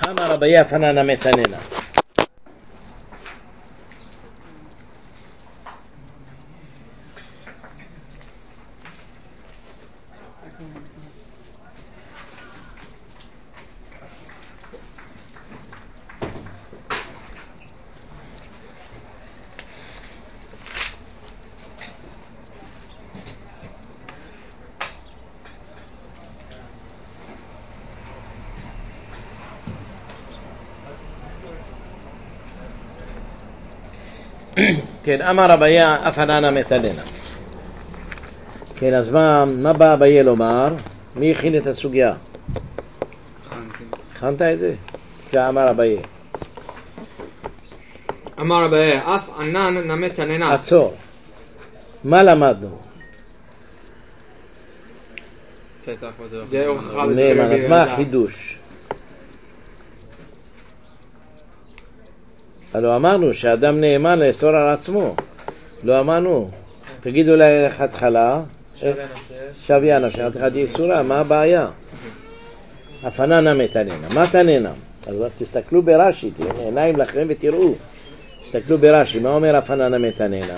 אמר אביי אפננה מתננה. כן, אמר אביי אפננה מתננה. כן, אז מה בא אביי לומר? מי הכין את הסוגיה? הכנת את זה? אמר אביי. אמר אביי, אף ענן מתננה. עצור. מה למדנו? נאמן, אז מה החידוש? הלוא אמרנו שאדם נאמן לאסור על עצמו. לא אמרנו. תגידו לי איך התחלה. שוויה נפשך, אחד יסורה, מה הבעיה? אפננה מתננה. מה תננה? אז תסתכלו ברש"י, תהיו עיניים לכם ותראו. תסתכלו ברש"י, מה אומר אפננה מתננה?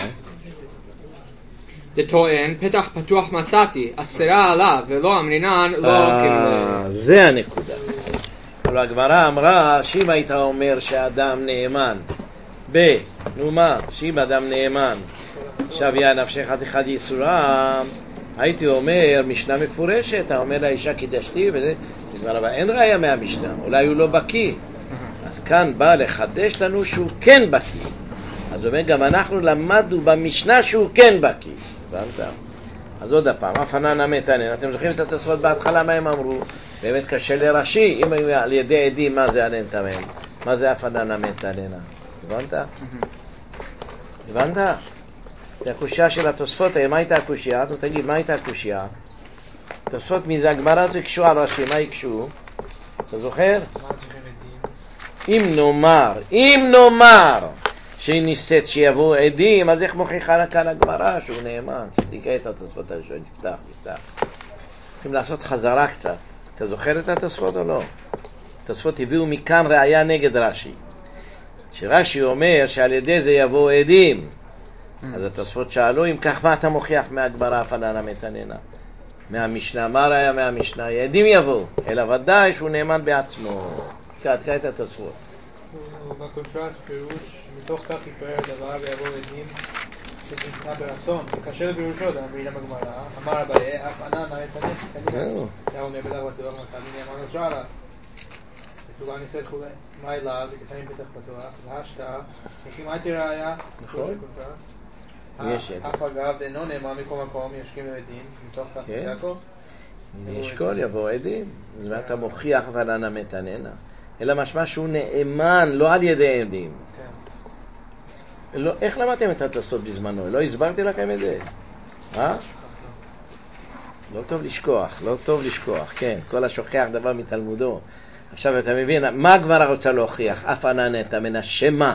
זה טוען, פתח פתוח מצאתי, אסרה עליו ולא אמרינן לא כאילו. זה הנקודה. אבל הגמרא אמרה שאם היית אומר שאדם נאמן נו מה, שאם אדם נאמן שוויה נפשך אחד יסורה, הייתי אומר משנה מפורשת, אתה אומר לאישה קידשתי וזה, אבל אין ראיה מהמשנה, אולי הוא לא בקיא. אז כאן בא לחדש לנו שהוא כן בקיא. אז אומר גם אנחנו למדנו במשנה שהוא כן בקיא. הבנת? אז עוד הפעם, אפננה מתננה. אתם זוכרים את התוספות בהתחלה מה הם אמרו? באמת קשה לרש"י, אם על ידי עדים מה זה ענן תמם? מה זה אפננה מתננה? הבנת? הבנת? זה הקושיה של התוספות, מה הייתה הקושיה? אתה תגיד, מה הייתה הקושיה? תוספות מזה, הגמרא זה יקשו על רש"י, מה יקשו? אתה זוכר? אם נאמר שהיא ניסית שיבואו עדים, אז איך מוכיחה כאן הגמרא שהוא נאמן? תקרא את התוספות הראשון, תפתח. צריכים לעשות חזרה קצת. אתה זוכר את התוספות או לא? התוספות הביאו מכאן ראיה נגד רש"י. שרש"י אומר שעל ידי זה יבואו עדים. אז התוספות שאלו, אם כך מה אתה מוכיח מהגמרא אפננה מתננה? מהמשנה, מה ראיה מהמשנה? עדים יבואו, אלא ודאי שהוא נאמן בעצמו. תקרא את התוספות. בקונטרסט פירוש, מתוך כך יתברר הדבר ויבואו עדים שנמצא ברצון. כאשר פירושו, אמרי להם הגמרא, אמר אביי, אף ענן מתננה. זה אומר בלך בטוח, מצאתי נאמן אסרה עליו. כתובה ניסית כולי. מה אליו, וכתנים פתח פתוח, להשתא, וכי מה הייתי ראיה? נכון. אף אגב, דנו נאמן מכל מקום, ישכים עדים, מתוך כך יצעקו. נשקול יבואו עדים. אז אתה מוכיח אפננה מתננה. אלא משמע שהוא נאמן, לא על ידי עדים. איך למדתם את התוספות בזמנו? לא הסברתי לכם את זה. לא טוב לשכוח, כן. כל השוכח דבר מתלמודו. עכשיו אתה מבין, מה הגמרא רוצה להוכיח? אפננה מתננה, שמה?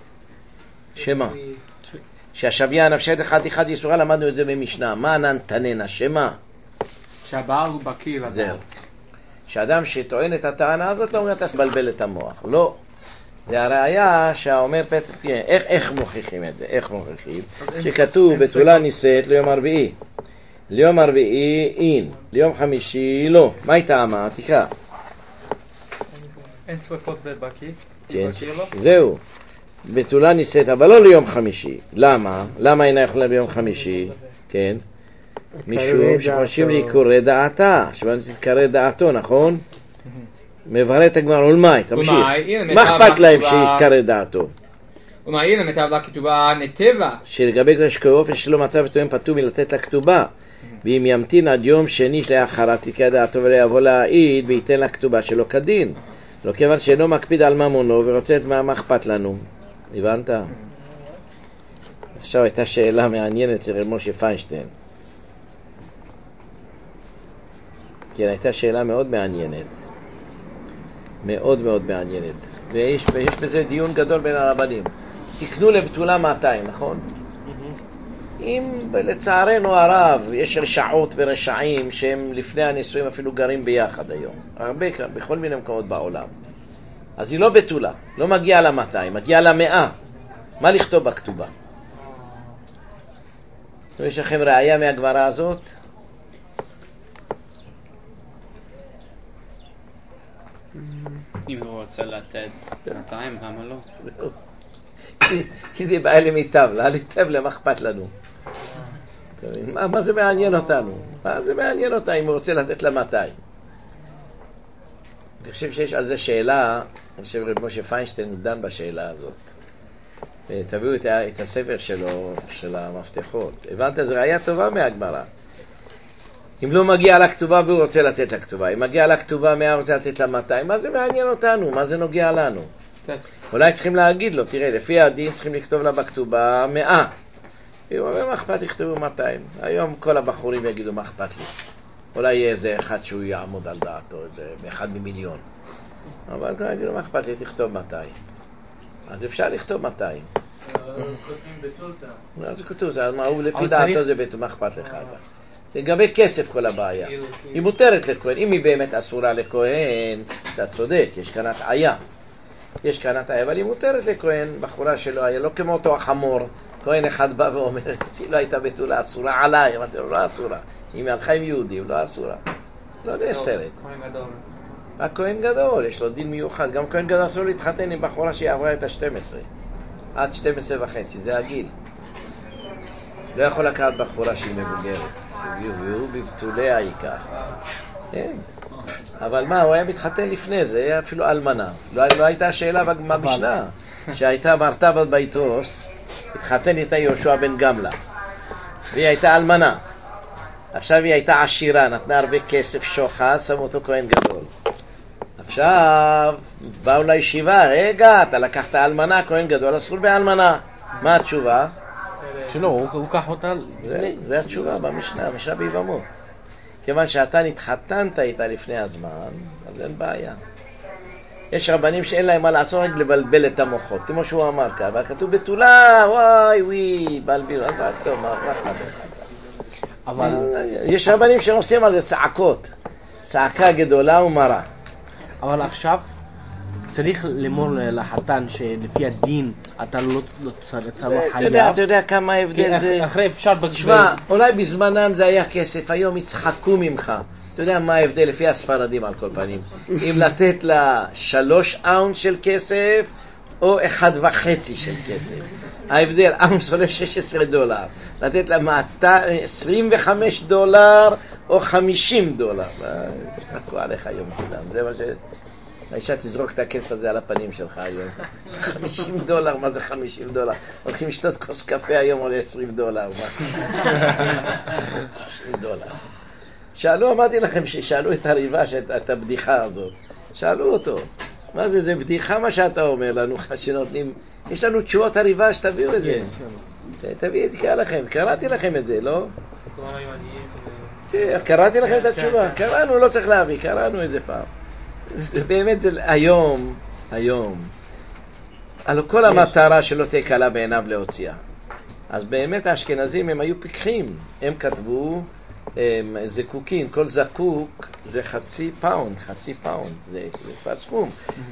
שהשוויה נפשך אחד יסורה, למדנו את זה במשנה. מה ענן תננה? שמה? שהבעל הוא בקיא לדעת. זהו. שאדם שטוען את הטענה הזאת לא אומר אתה מבלבל את המוח. לא. זה הראיה שהאומר פתח, איך מוכיחים את זה? איך מוכיחים? שכתוב בתולה נישאת ליום הרביעי. ליום הרביעי אין, ליום חמישי לא. מה היא טעמה? תקרא. אין שרפות בבקיא? כן, זהו. בתולה נישאת, אבל לא ליום חמישי. למה? למה אינה יכולה ביום חמישי? כן. משום שחושבים להיקורא דעתה, שבאנו תתקרא דעתו, נכון? מברת הגמרא, ולמי, תמשיך. מה אכפת להם שיתקרא דעתו? ומה הנה מתאב לה כתובה נתיבה? שלגבי קדוש כאופן שלא מצא ותואם פטור מלתת לה כתובה. ואם ימתין עד יום שני לאחרה תתקרא דעתו ולא יבוא להעיד וייתן לה כתובה שלא כדין. לא כיוון שאינו מקפיד על ממונו ורוצה את מה אכפת לנו. הבנת? עכשיו הייתה שאלה מעניינת של משה פיינשטיין. כן, הייתה שאלה מאוד מעניינת. מאוד מאוד מעניינת. ויש בזה דיון גדול בין הרבנים. תקנו לבתולה 200, נכון? אם לצערנו הרב יש רשעות ורשעים שהם לפני הנישואים אפילו גרים ביחד היום. הרבה, בכל מיני מקומות בעולם. אז היא לא בתולה, לא מגיעה ל-200, מגיעה ל-100. מה לכתוב בכתובה? יש לכם ראייה מהגמרא הזאת? אם הוא רוצה לתת 200, למה לא? כי זה בא למיטב, להליטב למה אכפת לנו. מה זה מעניין אותנו? מה זה מעניין אותה אם הוא רוצה לתת לה 200? אני חושב שיש על זה שאלה, אני חושב רב משה פיינשטיין דן בשאלה הזאת. תביאו את הספר שלו, של המפתחות. הבנת? זו ראייה טובה מהגמרא. אם לא מגיע לכתובה והוא רוצה לתת לכתובה, אם מגיע לכתובה 100 רוצה לתת לה 200, מה זה מעניין אותנו? מה זה נוגע לנו? אולי צריכים להגיד לו, תראה, לפי הדין צריכים לכתוב לה בכתובה 100. הוא אומר, מה אכפת לכתובו 200? היום כל הבחורים יגידו, מה אכפת לי? אולי יהיה איזה אחד שהוא יעמוד על דעתו, איזה אחד ממיליון. אבל לא יגידו, מה אכפת לי? תכתוב 200. אז אפשר לכתוב 200. כותבים בתולתה. לא, זה כתוב, לפי דעתו זה בטוח, מה אכפת לך? לגבי כסף כל הבעיה. היא מותרת לכהן, אם היא באמת אסורה לכהן, אתה צודק, יש כאן הטעיה. יש כאן הטעיה, אבל היא מותרת לכהן, בחורה שלו היה, לא כמו אותו החמור. כהן אחד בא ואומר, היא לא הייתה בתולה אסורה עליי, אמרתי לו, לא אסורה. אם היא הלכה עם יהודים, לא אסורה. לא נאסרת. כהן גדול. רק כהן גדול, יש לו דין מיוחד. גם כהן גדול אסור להתחתן עם בחורה שהיא עברה את ה-12. עד 12 וחצי, זה הגיל. לא יכול לקחת בחורה שהיא מבוגרת. והוא בבתולי העיקר. כן. אבל מה, הוא היה מתחתן לפני זה, היה אפילו אלמנה. לא הייתה שאלה במשנה, שהייתה מרתבת ביתרוס, התחתן איתה יהושע בן גמלה. והיא הייתה אלמנה. עכשיו היא הייתה עשירה, נתנה הרבה כסף שוחד, שמו אותו כהן גדול. עכשיו, באו לישיבה, רגע, אתה לקחת אלמנה, כהן גדול, אסור באלמנה. מה התשובה? שלא, הוא קח אותה. זה התשובה במשנה, המשנה ביבמות. כיוון שאתה נתחתנת איתה לפני הזמן, אז אין בעיה. יש רבנים שאין להם מה לעשות, רק לבלבל את המוחות, כמו שהוא אמר כאן, אבל כתוב בתולה, וואי, בלביל, אז רק טוב, מה אבל יש רבנים שעושים על זה צעקות, צעקה גדולה ומרה. אבל עכשיו צריך למור לחתן שלפי הדין אתה לא צריך חייב. אתה יודע כמה ההבדל זה? אחרי אפשר תשמע, אולי בזמנם זה היה כסף, היום יצחקו ממך. אתה יודע מה ההבדל לפי הספרדים על כל פנים? אם לתת לה 3 אונס של כסף או 1.5 של כסף. ההבדל, אונס עולה $16, לתת לה $25 או $50. צחקו עליך היום כולם, זה מה ש... האישה תזרוק את הכסף הזה על הפנים שלך היום. $50, מה זה $50? הולכים לשתות כוס קפה היום עולה $20. $20. שאלו, אמרתי לכם ששאלו את הריבה, את הבדיחה הזאת. שאלו אותו, מה זה, זה בדיחה מה שאתה אומר לנו, שנותנים, יש לנו תשובות הריבה שתביאו את זה. תביאי, תקרא לכם, קראתי לכם את זה, לא? קראתי לכם את התשובה, קראנו, לא צריך להביא, קראנו את זה פעם. באמת זה היום, על כל המטרה שלא תהיה קלה בעיניו להוציאה. אז באמת האשכנזים הם היו פיקחים, הם כתבו זקוקים, כל זקוק זה חצי פאונד, זה כבר סכום.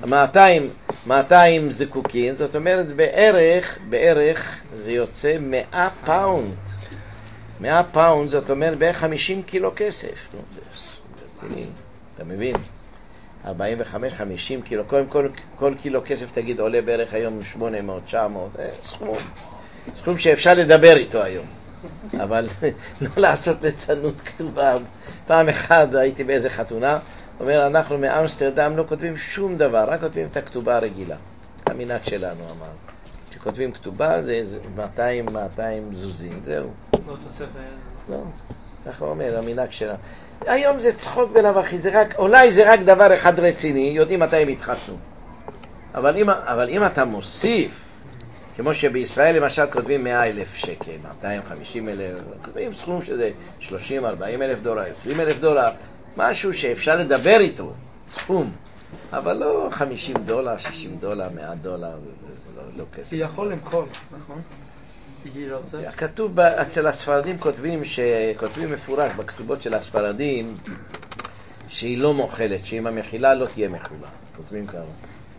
200 זקוקים, זאת אומרת בערך זה יוצא 100 פאונד. 100 פאונד זאת אומרת בערך 50 קילו כסף. אתה מבין? 45-50 קילו, כל קילו כסף תגיד עולה בערך היום 800, 900, סכום שאפשר לדבר איתו היום. אבל לא לעשות ליצנות כתובה. פעם אחת הייתי באיזה חתונה, אומר אנחנו מאמסטרדם לא כותבים שום דבר, רק כותבים את הכתובה הרגילה. המנהג שלנו אמר. כשכותבים כתובה זה 200 זוזים, זהו. לא תוספת. לא, ככה אומר, המנהג שלנו. היום זה צחוק בלב אחי, אולי זה רק דבר אחד רציני, יודעים מתי הם התחתנו. אבל אם אתה מוסיף, כמו שבישראל למשל כותבים 100,000 שקל, 250,000, כותבים סכום שזה 30, 40,000 דולר, 20,000 דולר, משהו שאפשר לדבר איתו, סכום. אבל לא $50, $60, $100, זה לא כסף. היא יכול למחול, נכון? כתוב אצל הספרדים כותבים מפורש בכתובות של הספרדים שהיא לא מוכלת, שאם המחילה לא תהיה מחולה. כותבים כמה.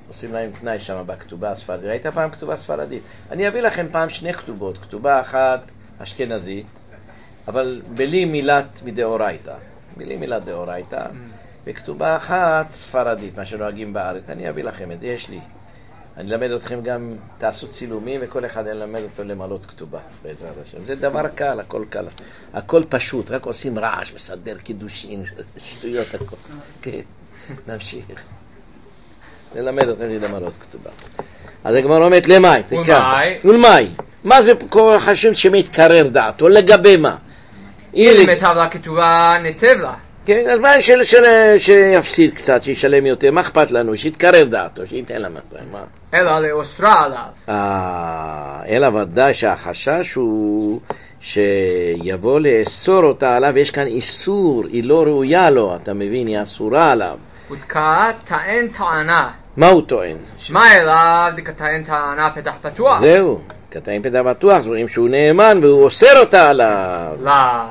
עושים להם תנאי שם בכתובה הספרדית. ראית פעם כתובה ספרדית? אני אביא לכם פעם שני כתובות, כתובה אחת אשכנזית, אבל בלי מילת מדאורייתא, בלי מילת דאורייתא, וכתובה אחת ספרדית, מה שנוהגים בארץ. אני אביא לכם את זה, יש לי. אני אלמד אתכם גם, תעשו צילומים, וכל אחד ילמד אותו למלות כתובה, בעזרת השם. זה דבר קל, הכל קל. הכל פשוט, רק עושים רעש, מסדר קידושין, שטויות הכל. כן, נמשיך. ללמד אתכם למלות כתובה. אז הגמרא אומרת, למאי? ולמאי? מה זה כל חשוב שמתקרר דעתו? לגבי מה? אם היטב לה כתובה, ניטב לה. כן, אז מה שיפסיד קצת, שישלם יותר, מה אכפת לנו? שיתקרר דעתו, שייתן לה מה? אלא לאוסרה עליו. אלא ודאי שהחשש הוא שיבוא לאסור אותה עליו, יש כאן איסור, היא לא ראויה לו, אתה מבין, היא אסורה עליו. ודקה טען טענה. מה הוא טוען? מה אליו דקטען טענה פתח פתוח? זהו, קטעים פתח פתוח, זורים שהוא נאמן והוא אוסר אותה עליו. לא.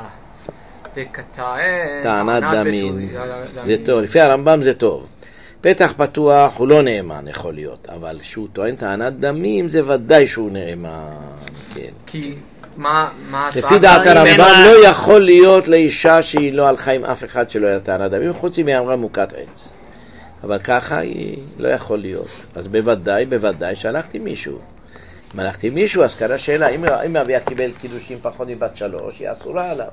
דקטען טענת דמים. זה טוב, לפי הרמב"ם זה טוב. פתח פתוח הוא לא נאמן יכול להיות, אבל שהוא טוען טענת דמים זה ודאי שהוא נאמן. כן. כי מה לפי דעת הרמב"ם לא יכול להיות לאישה שהיא לא הלכה עם אף אחד שלא היה טענת דמים, חוץ אם היא אמרה מוכת עץ. אבל ככה היא לא יכול להיות. אז בוודאי שהלכתי מישהו. אם הלכתי מישהו, אז קרה שאלה, אם אביה קיבל קידושים פחות מבת 3, היא אסורה עליו.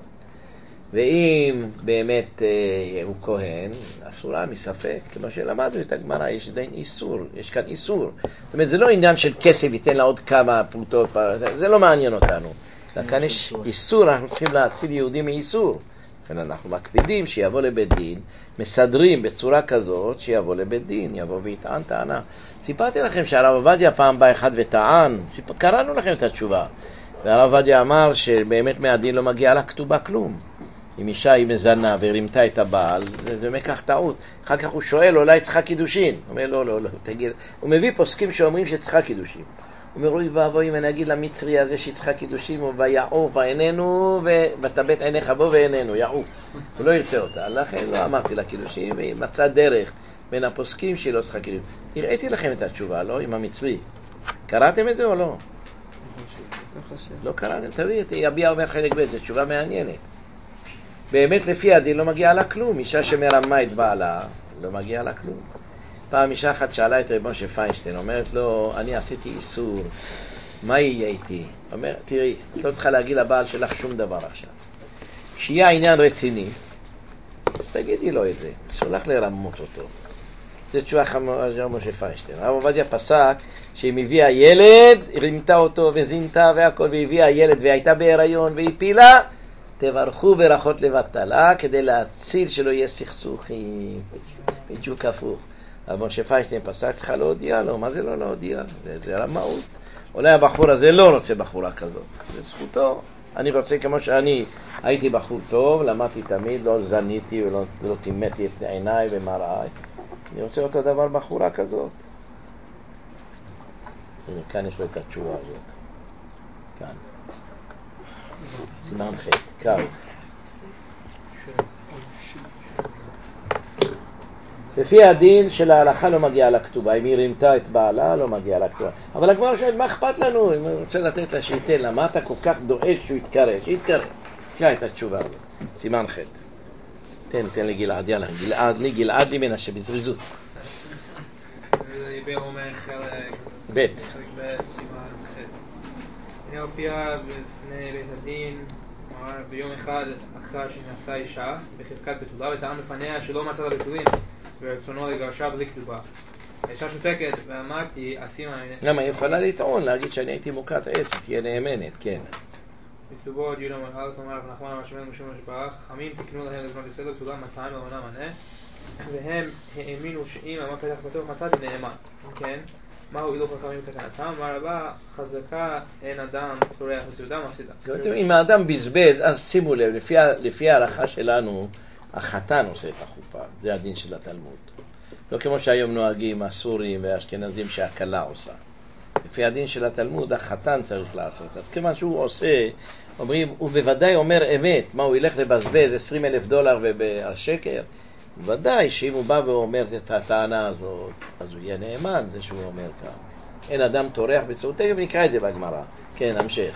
ואם באמת הוא כהן, אסורה מספק, כמו שלמדנו את הגמרא, יש עדיין איסור, יש כאן איסור. זאת אומרת, זה לא עניין של כסף, ייתן לה עוד כמה פרוטות, זה לא מעניין אותנו. כאן יש איסור, אנחנו צריכים להציל יהודים מאיסור. אנחנו מקפידים שיבוא לבית דין, מסדרים בצורה כזאת שיבוא לבית דין, יבוא ויטען טענה. סיפרתי לכם שהרב עובדיה פעם בא אחד וטען, קראנו לכם את התשובה. והרב עובדיה אמר שבאמת מהדין לא מגיע לה כתובה כלום. אם אישה היא מזנה ורימתה את הבעל, זה מקח טעות. אחר כך הוא שואל, אולי צריכה קידושין. הוא אומר, לא, תגיד. הוא מביא פוסקים שאומרים שצריכה קידושין. הוא אומר, רואי ואבוי, אם אני אגיד למצרי הזה שצריכה קידושין, הוא ויעוף ועיננו, ותבט עיניך בו ועיננו, יעוף. הוא לא ירצה אותה. לכן לא אמרתי לה קידושין, והיא מצאה דרך בין הפוסקים שהיא לא צריכה קידושין. הראיתי לכם את התשובה, לא? עם המצרי. קראתם את זה או לא? לא קראתם, תביא, יביע אומר חלק ב', זו תשובה מעניינת. באמת לפי הדין לא מגיע לה כלום. אישה שמרמה את בעלה, לא מגיע לה כלום. פעם אישה אחת שאלה את רב משה פיינשטיין, אומרת לו, אני עשיתי איסור, מה יהיה איתי? אומר, תראי, את לא צריכה להגיד לבעל שלך שום דבר עכשיו. שיהיה העניין רציני, אז תגידי לו את זה, אסור לך לרמות אותו. זה תשובה רב משה פיינשטיין. הרב עובדיה פסק שהיא מביאה ילד, רימתה אותו וזינתה והכל, והביאה ילד והייתה בהיריון והיא פילה, תברכו ברכות לבטלה כדי להציל שלא יהיה סכסוכים. בדיוק הפוך. אבל משה פיינשטיין פסק צריכה להודיע לו, מה זה לא להודיע? זה רמאות. אולי הבחור הזה לא רוצה בחורה כזאת, זה זכותו. אני רוצה כמו שאני הייתי בחור טוב, למדתי תמיד, לא זניתי ולא תימתי את עיניי ומראי. אני רוצה אותו דבר בחורה כזאת. הנה, כאן יש לו את התשובה הזאת. כאן. סימן ח' קו. לפי הדין של ההלכה לא מגיעה לכתובה, אם היא רימתה את בעלה לא מגיעה לכתובה. אבל הגמרא שואלת, מה אכפת לנו? אם אני רוצה לתת לה שייתן לה, מה אתה כל כך דואג שהוא יתקרב? שיתקרב. תראה את התשובה הזאת, סימן ח'. תן לגלעד, יאללה, גלעד לי מנשה בזריזות. זה אומר חלק ב' סימן ח'. אני הופיע בפני בית הדין ביום אחד אחרי שנעשה אישה בחזקת בתולה וטען בפניה שלא מצא לה בתולים ורצונו לגרשה בלי כתובה. האישה שותקת ואמרתי אשימה... למה? היא יכולה לטעון, להגיד שאני הייתי מוכת עץ, תהיה נאמנת, כן. בכתובות יהודה מלאלת אומר רב נחמן המשמל משום משברך חמים תקנו להם לזמן בסדר תולה 200 ומנה מנה והם האמינו שאם אמר פתח פתוח מצאתי נאמן. כן? מהו אילו חכמים תקנתם? אמר רבה חזקה אין אדם צורח וסעודה מפסידה. אם האדם בזבז, אז שימו לב, לפי ההלכה שלנו החתן עושה את החופה, זה הדין של התלמוד. לא כמו שהיום נוהגים הסורים והאשכנזים שהכלה עושה. לפי הדין של התלמוד החתן צריך לעשות. אז כיוון שהוא עושה, אומרים, הוא בוודאי אומר אמת, מה הוא ילך לבזבז $20,000 ובשקר? ודאי שאם הוא בא ואומר את הטענה הזאת, אז הוא יהיה נאמן, זה שהוא אומר כאן. אין אדם טורח בצורת, תכף נקרא את זה בגמרא. כן, המשך.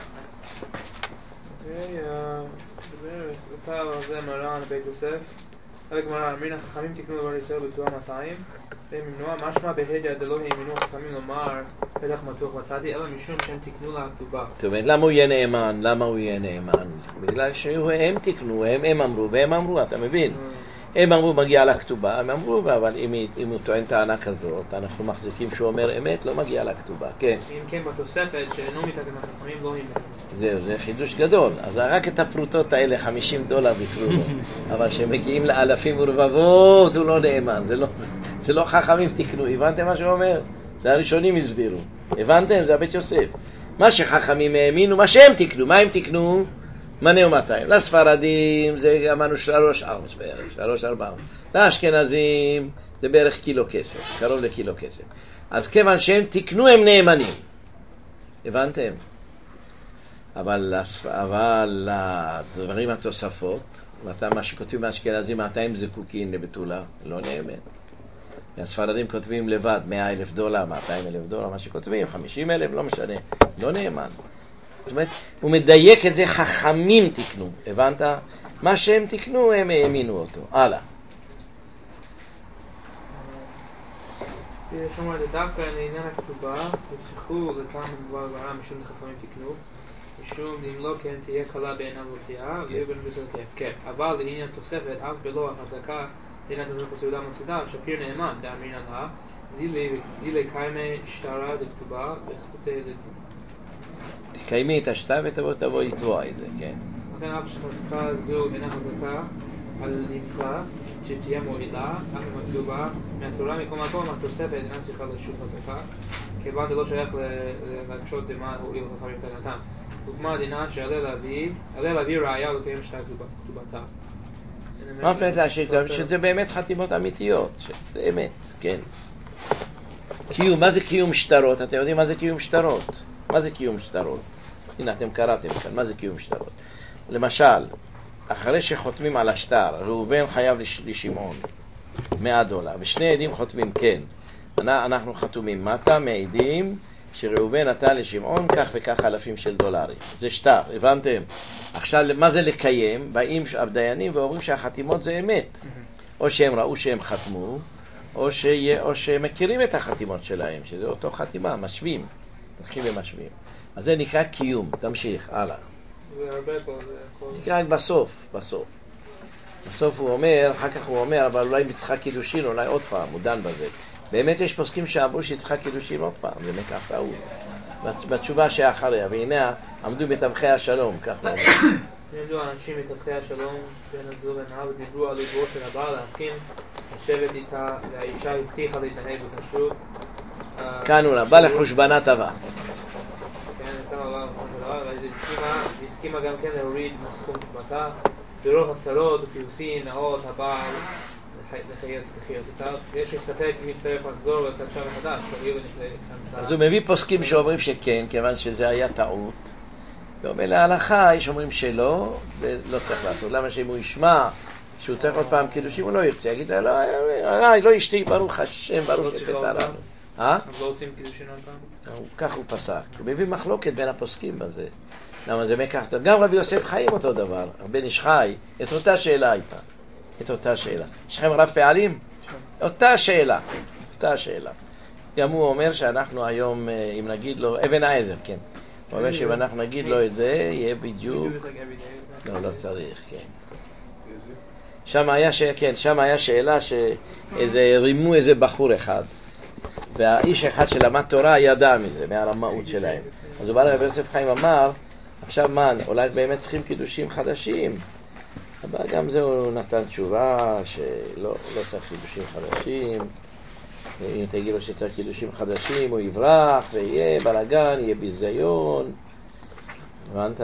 בפער הזה מרן בית יוסף, הגמרא, אמרינא חכמים תקנו דבר ישראל בתורה 200, והם ימנוע משמע בהדיא דלא האמינו חכמים לומר פתח מתוח מצאתי, אלא משום שהם תקנו לה הכתובה. זאת אומרת, למה הוא יהיה נאמן? למה הוא יהיה נאמן? בגלל שהם תקנו, הם אמרו, והם אמרו, אתה מבין? הם אמרו מגיע לכתובה, הם אמרו, אבל אם הוא טוען טענה כזאת, אנחנו מחזיקים שהוא אומר אמת, לא מגיע לכתובה, כן. אם כן בתוספת שאינו מתקן החכמים לא האמינו. זהו, זה חידוש גדול. אז רק את הפרוטות האלה, $50 ויתרו לו. אבל כשמגיעים לאלפים ורבבות, הוא לא נאמן. זה לא חכמים תקנו. הבנתם מה שהוא אומר? זה הראשונים הסבירו. הבנתם? זה הבית יוסף. מה שחכמים האמינו, מה שהם תקנו. מה הם תקנו? מנה ומאתיים. לספרדים זה אמרנו 3 ארץ בערך, 3-4. לאשכנזים זה בערך קילו כסף, קרוב לקילו כסף. אז כיוון שהם תקנו הם נאמנים. הבנתם? אבל לדברים התוספות, מה שכותבים באשכנזים 200 זקוקים לבתולה, לא נאמן. והספרדים כותבים לבד $100,000, $200,000, מה שכותבים, 50,000, לא משנה, לא נאמן. זאת אומרת, הוא מדייק את זה, חכמים תקנו, הבנת? מה שהם תקנו, הם האמינו אותו. הלאה. יש אומר, דווקא לעניין הכתובה, וצריכו לטעם דבר גרע משום חכמים תקנו, משום אם לא כן תהיה קלה בעיניו ותיאה, ויהיה בן בסדר כהפקר. אבל לעניין תוספת, אף בלא החזקה, לעניין תוספת בסעודה מפסידה, שפיר נאמן, דאמרינן לה, זילי קיימי שטרה דכתובה, וחוטי קיימי את השטר ותבוא לתבוע את זה, כן. לכן אף שחזקה זו אינה חזקה על נפלא, שתהיה מועילה, אף אם הכתובה מהתורה מכל מקום, התוספת אינה צריכה לשוב חזקה, כיוון זה לא שייך להקשות דמה הועיל וחכמים תקנתם. דוגמה דינה שעלה להביא ראיה לקיים שטר כתובתה. מה באמת להשאיר? שזה באמת חתימות אמיתיות, שזה אמת, כן. קיום, מה זה קיום שטרות? אתם יודעים מה זה קיום שטרות? מה זה קיום שטרות? הנה, אתם קראתם כאן, מה זה קיום שטרות? למשל, אחרי שחותמים על השטר, ראובן חייב לשמעון $100, ושני עדים חותמים כן. אנחנו חתומים מטה, מעידים שראובן נתן לשמעון כך וכך אלפים של דולרים. זה שטר, הבנתם? עכשיו, מה זה לקיים? באים הדיינים ואומרים שהחתימות זה אמת. או שהם ראו שהם חתמו, או שמכירים את החתימות שלהם, שזה אותו חתימה, משווים. הולכים ומשווים. אז זה נקרא קיום. תמשיך, הלאה. זה הרבה פה, זה הכל... נקרא בסוף הוא אומר, אחר כך הוא אומר, אבל אולי בצחק קידושין, אולי עוד פעם, הוא דן בזה. באמת יש פוסקים שאמרו שצחק קידושין עוד פעם, זה מכך טעות. בתשובה שאחריה, והנה עמדו בתווכי השלום, כך הוא אומר. עמדו אנשים בתווכי השלום בין הזוג והנהר ודיברו על ליבו של הבעל להסכים לשבת איתה, והאישה הבטיחה להתנהג בכשרות. כאן הוא בא לחושבנה טבע. כן, נתן עליו והיא הסכימה גם כן להוריד מסכום תקבתה, ברוב הצלות ופיוסים, נאות, הבעל, לחיות איתה, ויש להסתפק אם יצטרף לחזור ולתקשר מחדש, אז הוא מביא פוסקים שאומרים שכן, כיוון שזה היה טעות, ואומר להלכה, יש אומרים שלא, ולא צריך לעשות. למה שאם הוא ישמע שהוא צריך עוד פעם קידושים, הוא לא ירצה, יגיד, לא אשתי, ברוך השם, ברוך שפטרנו. אז לא עושים קידושין עוד פעם? כך הוא פסק. הוא מביא מחלוקת בין הפוסקים בזה. למה זה מקח? גם רבי יוסף חיים אותו דבר. בן איש חי, את אותה שאלה הייתה. את אותה שאלה. יש לכם רב פעלים? אותה שאלה. גם הוא אומר שאנחנו היום, אם נגיד לו, אבן העזר, כן. הוא אומר שאם אנחנו נגיד לו את זה, יהיה בדיוק... לא צריך, כן. שם היה שאלה שרימו איזה בחור אחד. והאיש אחד שלמד תורה ידע מזה, מהרמאות שלהם. אז הוא בא לרבי יוסף חיים אמר, עכשיו מה, אולי באמת צריכים קידושים חדשים? אבל גם זה הוא נתן תשובה שלא צריך קידושים חדשים. ואם תגיד לו שצריך קידושים חדשים, הוא יברח ויהיה בלגן, יהיה ביזיון. הבנת?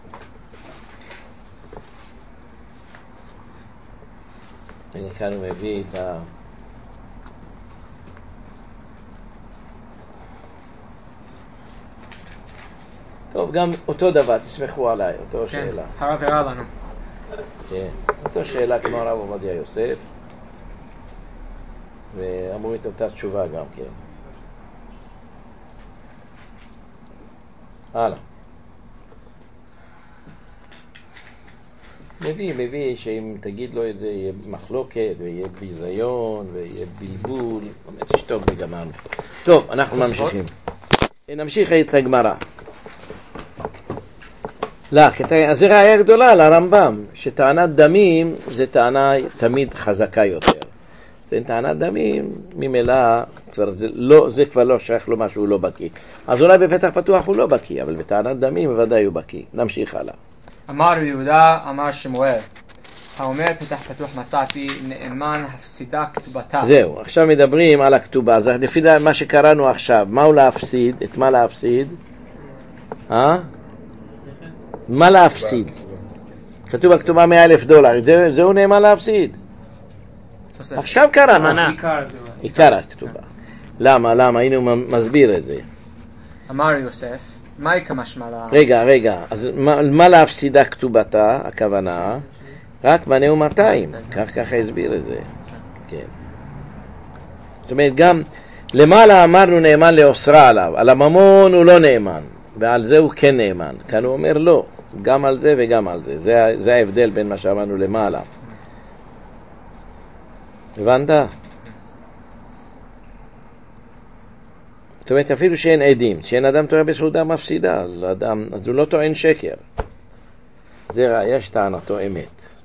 הנה כאן הוא מביא את ה... טוב, גם אותו דבר, תסמכו עליי, אותו שאלה. הרב הראה לנו. כן, אותה שאלה כמו הרב עובדיה יוסף, ואמרו את אותה תשובה גם כן. הלאה. מביא שאם תגיד לו את זה יהיה מחלוקת ויהיה ביזיון ויהיה בלבול, באמת שטוב וגמרנו. טוב, אנחנו ממשיכים. נמשיך את הגמרא. אז זה ראיה גדולה לרמב"ם, שטענת דמים זה טענה תמיד חזקה יותר. זה טענת דמים, ממילא זה כבר לא שייך לו משהו לא בקיא. אז אולי בפתח פתוח הוא לא בקיא, אבל בטענת דמים בוודאי הוא בקיא. נמשיך הלאה. אמר רבי יהודה, אמר שמואל, האומר פתח פתוח מצאתי, נאמן הפסידה כתובתה. זהו, עכשיו מדברים על הכתובה. אז לפי מה שקראנו עכשיו, מהו להפסיד? את מה להפסיד? מה להפסיד? כתוב בכתובה $100,000. זהו נאמן להפסיד. עכשיו קראנו. עיקר הכתובה. למה? הנה הוא מסביר את זה. אמר יוסף, מהי כמשמע לה? רגע, אז מה להפסידה כתובתה, הכוונה? רק מנה ו200, ככה הסביר את זה. כן. זאת אומרת, גם למעלה אמרנו נאמן לאוסרה עליו, על הממון הוא לא נאמן, ועל זה הוא כן נאמן. כאן הוא אומר לא, גם על זה וגם על זה. זה ההבדל בין מה שאמרנו למעלה. הבנת? זאת אומרת, אפילו שאין עדים, שאין אדם טועה בסעודה מפסידה, אז הוא לא טוען שקר. זה ראיה שטענתו אמת.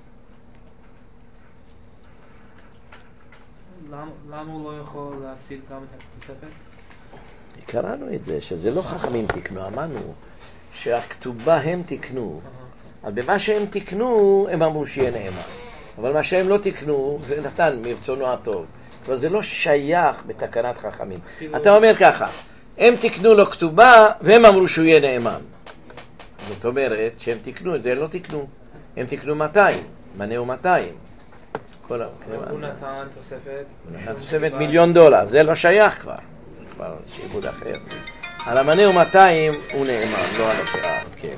למה הוא לא יכול להפסיד גם את התוספת? קראנו את זה, שזה לא חכמים תקנו, אמרנו שהכתובה הם תקנו, אבל במה שהם תקנו הם אמרו שיהיה נאמן, אבל מה שהם לא תקנו זה נתן מרצונו הטוב. אבל זה לא שייך בתקנת חכמים. אתה אומר ככה, הם תקנו לו כתובה והם אמרו שהוא יהיה נאמן. זאת אומרת שהם תקנו את זה, הם לא תקנו. הם תקנו 200, מנה הוא 200. הוא נתן תוספת. הוא נתן תוספת $1,000,000, זה לא שייך כבר. זה כבר שיבוד אחר. על המנה הוא 200 הוא נאמן, לא על השאר. כן.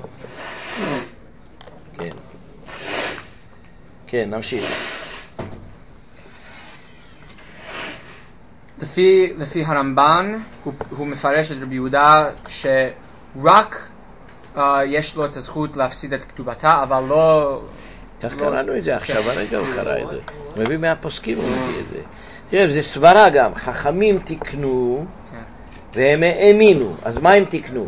כן. כן, נמשיך. לפי הרמב"ן הוא מפרש את רבי יהודה שרק יש לו את הזכות להפסיד את כתובתה, אבל לא... כך קראנו את זה עכשיו, הרגע הוא קרא את זה. הוא מביא מהפוסקים, הוא מביא את זה. תראה, זה סברה גם, חכמים תקנו והם האמינו. אז מה הם תקנו?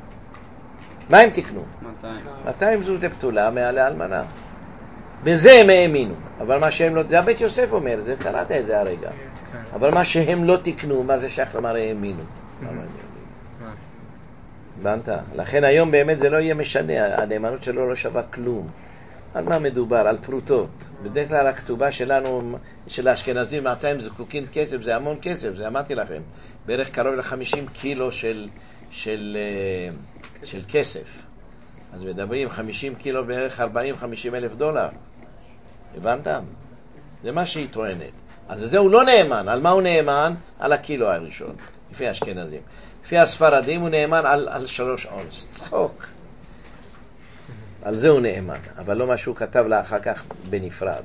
200 זו דפתולה מעלה אלמנה. בזה הם האמינו. אבל מה שהם לא... זה הבית יוסף אומר, זה קראת את זה הרגע. אבל מה שהם לא תקנו, מה זה שייך לומר האמינו? הבנת? לכן היום באמת זה לא יהיה משנה, הנאמנות שלו לא שווה כלום. על מה מדובר? על פרוטות. בדרך כלל הכתובה שלנו, של האשכנזים, 200 זקוקים כסף, זה המון כסף, זה אמרתי לכם. בערך קרוב ל50 קילו של כסף. אז מדברים 50 קילו בערך $40,000-50,000. הבנת? זה מה שהיא טוענת. אז זה הוא לא נאמן. על מה הוא נאמן? על הקילו הראשון, לפי האשכנזים. לפי הספרדים הוא נאמן על 3 אונס. צחוק. על זה הוא נאמן, אבל לא מה שהוא כתב לה אחר כך בנפרד.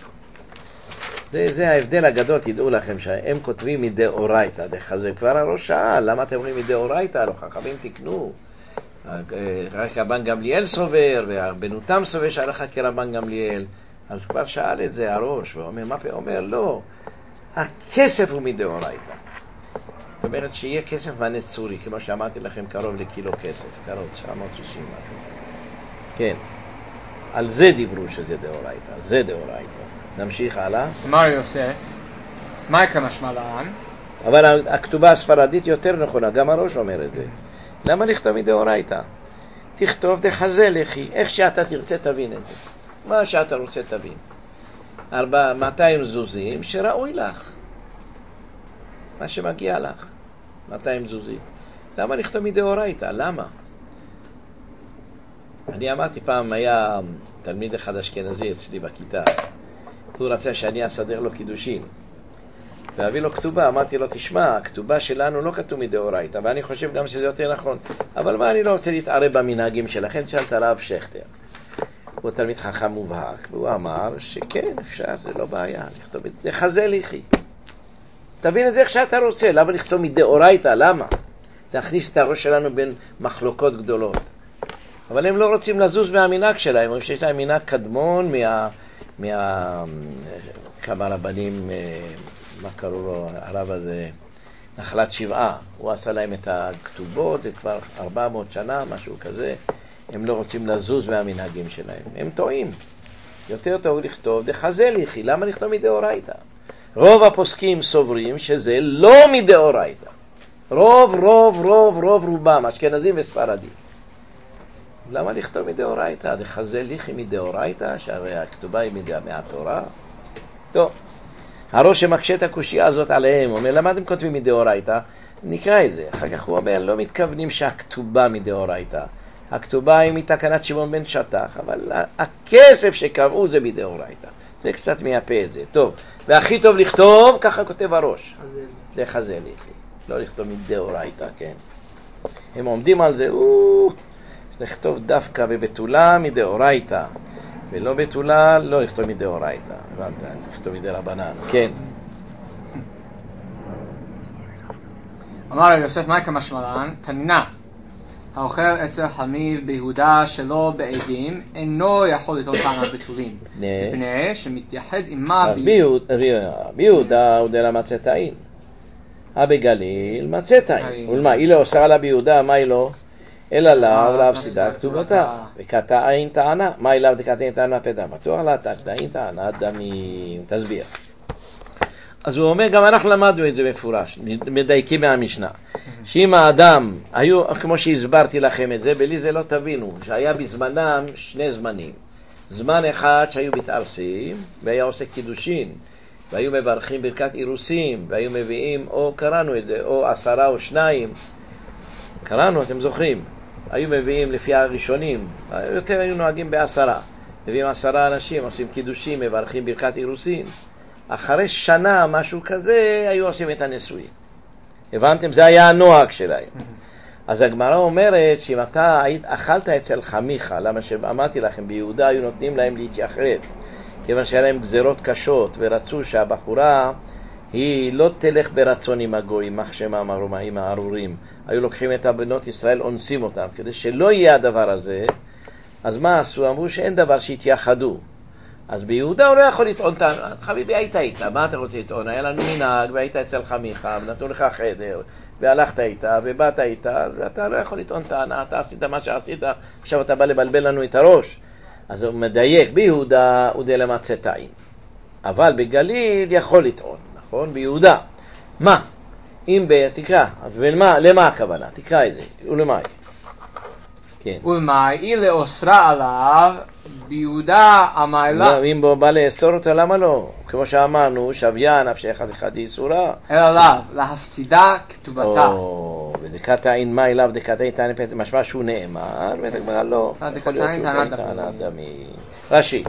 זה ההבדל הגדול, תדעו לכם שהם כותבים מדאורייתא. זה כבר הראש שאל, למה אתם אומרים מדאורייתא? לא חכמים תקנו. רק רבן גמליאל סובר, ובנותם סובר שהלכה כרבן גמליאל. אז כבר שאל את זה הראש, ואומר, מה פה? אומר, לא, הכסף הוא מדאורייתא. זאת אומרת שיהיה כסף והנצורי, כמו שאמרתי לכם, קרוב לקילו כסף, קרוב 960 משהו. כן, על זה דיברו שזה דאורייתא, זה דאורייתא. נמשיך הלאה. אמר יוסף, מה כמשמע לן? אבל הכתובה הספרדית יותר נכונה, גם הראש אומר את זה. למה לכתוב מדאורייתא? תכתוב דחזה לכי, איך שאתה תרצה תבין את זה. מה שאתה רוצה תבין. 200 זוזים שראוי לך. מה שמגיע לך. 200 זוזים. למה לכתוב מדאורייתא? למה? אני אמרתי פעם, היה תלמיד אחד אשכנזי אצלי בכיתה. הוא רצה שאני אסדר לו קידושין. והביא לו כתובה, אמרתי לו, תשמע, הכתובה שלנו לא כתוב מדאורייתא, ואני חושב גם שזה יותר נכון. אבל מה, אני לא רוצה להתערב במנהגים שלכם, שאלת הרב שכטר. הוא תלמיד חכם מובהק, והוא אמר שכן, אפשר, זה לא בעיה, לכתוב את זה, חזה ליחי. תבין את זה איך שאתה רוצה, למה לכתוב מדאורייתא, למה? להכניס את הראש שלנו בין מחלוקות גדולות. אבל הם לא רוצים לזוז מהמנהג שלהם, אומרים שיש להם מנהג קדמון כמה רבנים, מה קראו לו, הרב הזה, נחלת שבעה, הוא עשה להם את הכתובות, זה כבר 400 שנה, משהו כזה, הם לא רוצים לזוז מהמנהגים שלהם, הם טועים. יותר טוב לכתוב דחזה ליחי, למה לכתוב מדאורייתא? רוב הפוסקים סוברים שזה לא מדאורייתא. רובם, אשכנזים וספרדים. למה לכתוב מדאורייתא? דחזה ליחי מדאורייתא, שהרי הכתובה היא מהתורה. טוב, הראש שמקשה את הקושייה הזאת עליהם, אומר, למה אתם כותבים מדאורייתא? נקרא את זה. אחר כך הוא אומר, לא מתכוונים שהכתובה מדאורייתא. הכתובה היא מתקנת שמעון בן שטח, אבל הכסף שקבעו זה מדאורייתא. זה קצת מייפה את זה. טוב, והכי טוב לכתוב, ככה כותב הראש. זה חזה ליחי. לא לכתוב מדאורייתא, כן. הם עומדים על זה, לכתוב דווקא בבתולה מדאורייתא, ולא בתולה, לא לכתוב מדאורייתא. הבנת, לכתוב מדרבנן, כן. אמר יוסף מייקה משמלן, תנינה, האוכל אצל חמיב ביהודה שלא בעדים, אינו יכול לטעון טענת בתולים. מפני שמתייחד עמה ביהודה הוא דלה מצאת העין. בגליל מצאת העין. ולמה, היא לא עושה לה ביהודה, מה היא לא? אלא לאו להפסידה כתובתה. וקטע עין טענה. מה היא לאו דקטע עין טענה פדה? בטוח לה תקטע עין טענה דמים. תסביר. אז הוא אומר, גם אנחנו למדנו את זה מפורש, מדייקים מהמשנה. שאם האדם, היו, כמו שהסברתי לכם את זה, בלי זה לא תבינו, שהיה בזמנם שני זמנים. זמן אחד שהיו מתארסים, והיה עושה קידושין, והיו מברכים ברכת אירוסים, והיו מביאים, או קראנו את זה, או 10 או 2, קראנו, אתם זוכרים, היו מביאים לפי הראשונים, יותר היו נוהגים ב10, מביאים 10 אנשים, עושים קידושים, מברכים ברכת אירוסים, אחרי שנה, משהו כזה, היו עושים את הנישואים. הבנתם? זה היה הנוהג שלהם. אז הגמרא אומרת שאם אתה אכלת אצל חמיך, למה שאמרתי לכם, ביהודה היו נותנים להם להתייחד, כיוון שהיה להם גזרות קשות, ורצו שהבחורה היא לא תלך ברצון עם הגויים, מה שהם אמרו, עם הארורים. היו לוקחים את הבנות ישראל, אונסים אותם, כדי שלא יהיה הדבר הזה. אז מה עשו? אמרו שאין דבר שהתייחדו. אז ביהודה הוא לא יכול לטעון טענה, חביבי היית איתה, מה אתה רוצה לטעון? היה לנו מנהג והיית אצל חמיך, ונתנו לך חדר, והלכת איתה, ובאת איתה, אז אתה לא יכול לטעון טענה, אתה עשית מה שעשית, עכשיו אתה בא לבלבל לנו את הראש. אז הוא מדייק, ביהודה הוא די למצאת עין. אבל בגליל יכול לטעון, נכון? ביהודה. מה? אם תקרא, למה הכוונה? תקרא את זה, ולמה? כן. ולמה היא לאוסרה עליו ביהודה המעלה. לא, אם בו בא לאסור אותו, למה לא? כמו שאמרנו, שוויה נפשך אחד איסורה. אלא לאו, להפסידה כתובתה. ודקת העין מה אליו, דקת העין טענה פתע, משמע שהוא נאמר, ותגמרה לא. דקת העין טענה דמי. רש"י.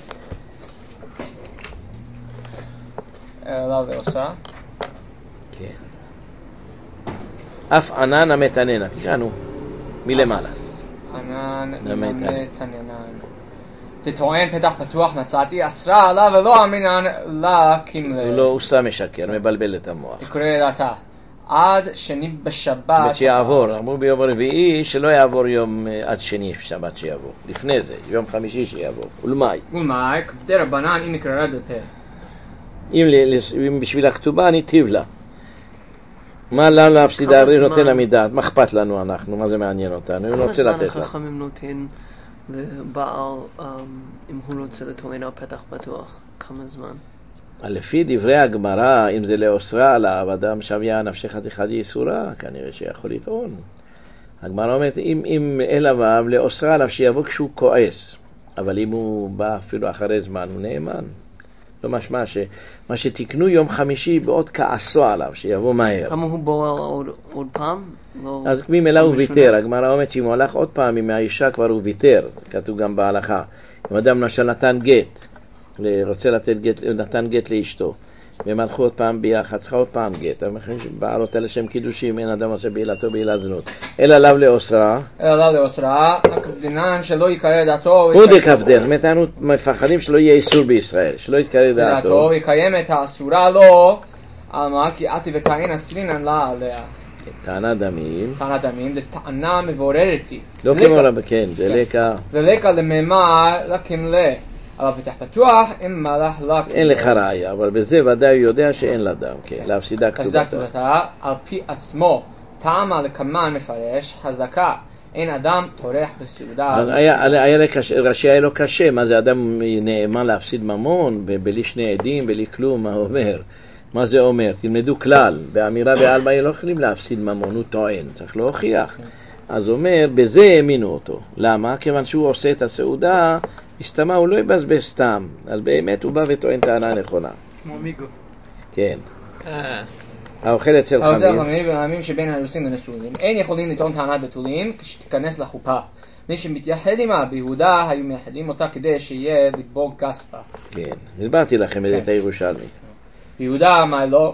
אלא לאו לאוסרה. כן. אף ענן המתננה, תקראנו, מלמעלה. ענן המתננה. תטוען פתח פתוח מצאתי, אסרה עליו ולא אמינן לה כמלה. לא, הוא סתם משקר, מבלבל את המוח. תקרא לדעתה. עד שני בשבת. שיעבור, אמרו ביום רביעי שלא יעבור יום עד שני שבת שיעבור. לפני זה, יום חמישי שיעבור. ולמאי? ולמאי, כבדי רבנן אם נקרא לדעתה. אם בשביל הכתובה אני טיב לה. מה לנו להפסידה, הרי נותן לה מדעת, מה אכפת לנו אנחנו, מה זה מעניין אותנו, אני רוצה לתת לה. כמה זמן החכמים נותן לבעל, אם הוא רוצה לטוען על פתח פתוח, כמה זמן? לפי דברי הגמרא, אם זה לאוסרה עליו, אדם שוויה נפשך אחד איסורה, כנראה שיכול לטעון. הגמרא אומרת, אם אליו לאוסרה עליו שיבוא כשהוא כועס, אבל אם הוא בא אפילו אחרי זמן, הוא נאמן. לא משמע מה שתקנו יום חמישי בעוד כעסו עליו, שיבוא מהר. למה הוא בועל עוד פעם? אז ממילא הוא ויתר, הגמרא אומרת שאם הוא הלך עוד פעם עם האישה כבר הוא ויתר, כתוב גם בהלכה. אם אדם למשל נתן גט, רוצה לתת גט, נתן גט לאשתו, והם הלכו עוד פעם ביחד, צריכה עוד פעם גט. בעלות אלה שהם קידושים, אין אדם עושה בעילתו בעילת זנות. אלא לאו לאוסרה. אלא לאו לאוסרה, הקפדנן שלא יקרא דעתו. הוא דקפדן, זאת אומרת, אנחנו מפחדים שלא יהיה איסור בישראל, שלא יקרא דעתו. ויקיים את האסורה לו, על מה כי עתי ותעין אסרינן לה עליה. טענה דמים. טענה דמים, זה טענה מבוררת היא. לא כמו רבי, כן, זה לקה. ולקה לממה לקמלה. אבל פתח פתוח אם מהלך לה. אין לך ראיה, אבל בזה ודאי הוא יודע שאין לה דם, כן, להפסידה כתובתה. על פי עצמו, טעמה לקמן מפרש, חזקה, אין אדם טורח בסעודה. היה לו קשה, מה זה אדם נאמן להפסיד ממון, בלי שני עדים, בלי כלום, מה אומר? מה זה אומר? תלמדו כלל, באמירה בעלמא לא יכולים להפסיד ממון, הוא טוען, צריך להוכיח. אז אומר, בזה האמינו אותו. למה? כיוון שהוא עושה את הסעודה, הסתמה הוא לא יבזבז סתם, אז באמת הוא בא וטוען טענה נכונה. כמו מיגו. כן. האוכל אצל חמיר. האוכל חמיר והעמים שבין האירוסין לנשואים. אין יכולים לטעון טענת בתולים כשתיכנס לחופה. מי שמתייחד עמה ביהודה היו מייחדים אותה כדי שיהיה לדבוג כספה. כן, הסברתי לכם את הירושלמי. ביהודה מה לא?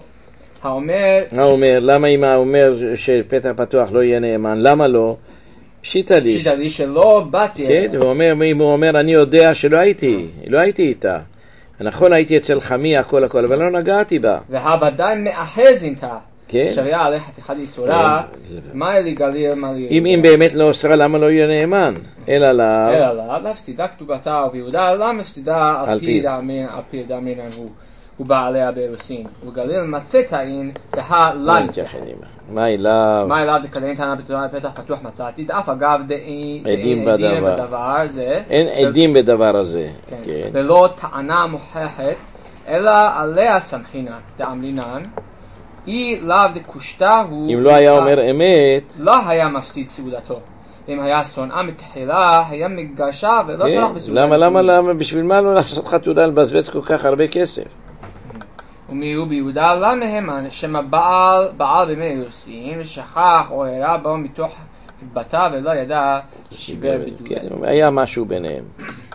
האומר, למה אם האומר שפתח פתוח לא יהיה נאמן? למה לא? שיטה לי שלא באתי. כן, אם הוא אומר אני יודע שלא הייתי איתה. נכון, הייתי אצל חמי הכל, אבל לא נגעתי בה. והוודאי מאחז איתה. כן. שהיה עליך תחד איסורה, מה אלי גליר מה לי? אם באמת לא אוסרה, למה לא יהיה נאמן? אלא להפסידה כתובתה וביהודה, לא מפסידה על פי דאמין הוא בעליה באירוסין. ובגליל מצא טעין דהה לד. מה אליו? מה אליו דקדאין טענה בפתח פתוח מצאתי, דאף אגב עדים בדבר הזה. אין עדים בדבר הזה. ולא טענה מוכחת, אלא עליה סמכינן, דאמרינן. אי לאו דקושתה הוא... אם לא היה אומר אמת... לא היה מפסיד סעודתו. אם היה שונאה מתחילה, היה מגרשה ולא תלך בסעודה. למה? בשביל מה לא לעשות חתונה לבזבז כל כך הרבה כסף? ומי הוא ביהודה? למה הם שמה בעל בימי אירוסין ושכח או הראה בו מתוך התבטא ולא ידע ששיבר בדולה. היה משהו ביניהם.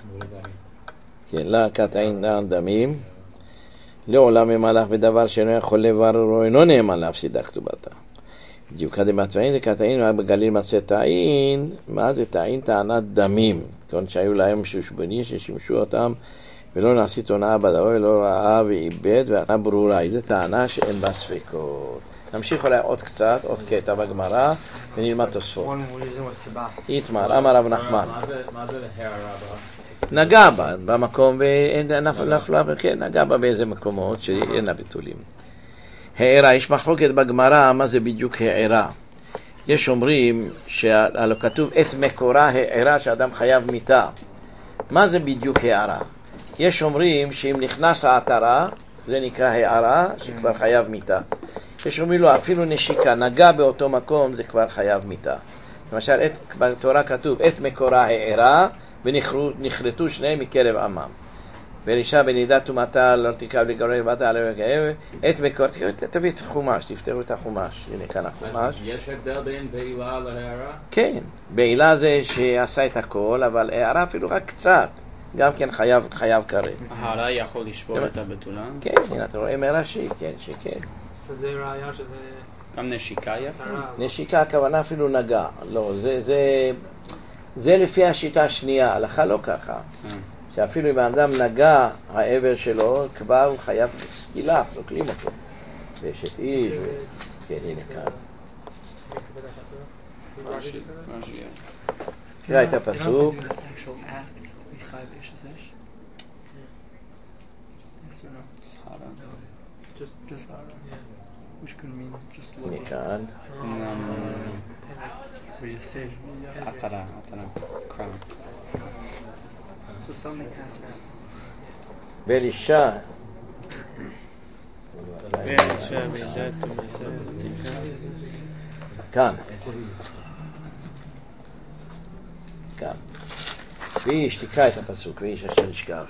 כן, לה קטעין דמים. לעולם ממלך בדבר שאינו יכול לברר אינו נאמן להפסידה כתובתה. בדיוק דמצאין דקטעין בגליל מצא טעין. מה זה טעין? טענת דמים. כיוון שהיו להם שושבני ששימשו אותם ולא נעשית הונאה בדבר ולא ראה ואיבד והטענה ברורה. זו טענה שאין בה ספקות. נמשיך אולי עוד קצת, עוד קטע בגמרא ונלמד תוספות. יתמר, אמר רב נחמן. מה זה להערה בה? נגע בה במקום ונפלה, כן, נגע בה באיזה מקומות שאין לה ביטולים. הערה, יש מחלוקת בגמרא מה זה בדיוק הערה. יש אומרים שהלא כתוב את מקורה הערה שאדם חייב מיתה. מה זה בדיוק הערה? יש אומרים שאם נכנס העטרה זה נקרא הערה שכבר חייב מיתה. יש אומרים לו אפילו נשיקה, נגע באותו מקום זה כבר חייב מיתה. למשל בתורה כתוב את מקורה הערה ונחרטו שניהם מקרב עמם. ואישה בנידה טומאתה לא תקרב לגרוי ואתה עליו וכאב. את מקור, תביא את החומש, תפתחו את החומש. הנה כאן החומש. יש הבדל בין בעילה להערה? כן, בעילה זה שעשה את הכל, אבל הערה אפילו רק קצת. גם כן חייב קרב. הערה יכול לשבור את הבתולה? כן, הנה אתה רואה מרש"י, כן, שכן. שזה ראיה שזה... גם נשיקה יפה? נשיקה הכוונה אפילו נגע. לא, זה לפי השיטה השנייה, הלכה לא ככה. שאפילו אם האדם נגע העבר שלו, כבר הוא חייב סקילה, סוקלים אותו. ואשת איש, כן, הנה כאן. קרא את הפסוק. הנה כאן. עטרה, קראון. ואלישע כאן ואיש, תקרא את הפסוק, ואיש אשר ישכב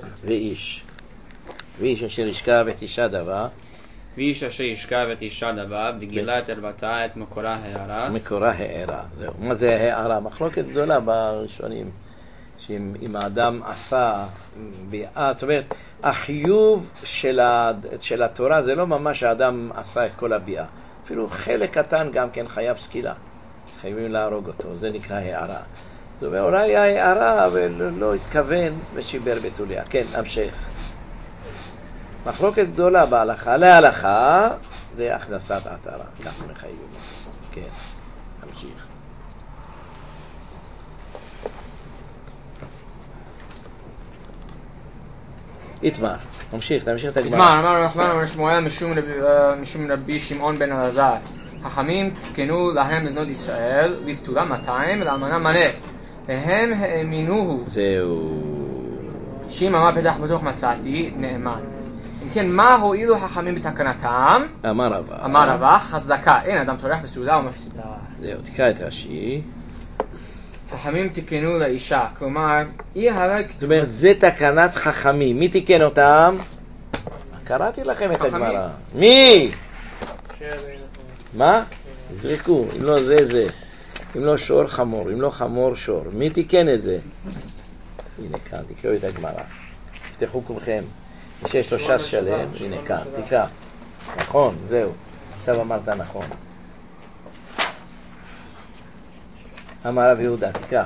ואיש אשר ישכב את אישה דבר ואיש אשר ישכב את אישה דבר וגילה את ערוותה את מקורה הערה. מקורה הערה, זהו. מה זה הערה? מחלוקת גדולה בראשונים שאם האדם עשה ביאה, זאת אומרת, החיוב של התורה זה לא ממש האדם עשה את כל הביאה. אפילו חלק קטן גם כן חייב סקילה. חייבים להרוג אותו, זה נקרא הערה. זאת אומרת, אולי הערה ולא התכוון ושיבר בתוליה. כן, המשך. מחלוקת גדולה בהלכה. להלכה זה הכנסת עטרה, כך מחייבים. כן, המשיך. איתמר, תמשיך את הגמרא. איתמר, אמר רחמן ושמואל משום רבי שמעון בן אלעזר. חכמים תקנו להם לבנות ישראל לבתולה 200 ולאלמנה מנה. והם האמינוהו. זהו. שאם אמר פתח פתוח מצאתי, נאמן. אם כן, מה הועילו חכמים בתקנתם? אמר רבא, חזקה. אין אדם טורח בסעודה ומפסידה. זהו, תקרא את רש"י. חכמים תיקנו לאישה, כלומר, היא הרג... זאת אומרת, זה תקנת חכמים. מי תיקן אותם? קראתי לכם את הגמרא. מי? מה? זריקו, אם לא זה. אם לא שור חמור, אם לא חמור שור. מי תיקן את זה? הנה כאן, תקראו את הגמרא. תפתחו כולכם. יש לו ש"ס שלם, הנה כאן, תקרא. נכון, זהו. עכשיו אמרת נכון. אמר רב יהודה, תקרא.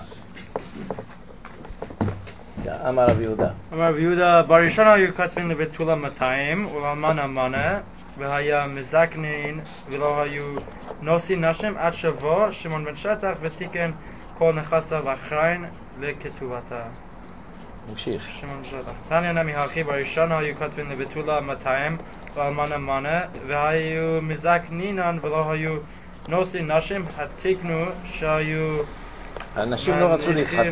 אמר רב יהודה. אמר רב יהודה, בראשון היו כותבים לבתולה 200 ולאלמנה מנה, והיה מזקנין ולא היו נושאים נשים עד שבוע, שמעון בן שטח ותיקן כל נכסיו אחריין לכתובתה. נמשיך. שמעון בן שטח. תניא נמי הכי, בראשון היו כותבים לבתולה 200 ולאלמנה מנה, והיו מזקנינן ולא היו נושאים נשים, התיקנו שהיו אנשים לא רצו להתחתן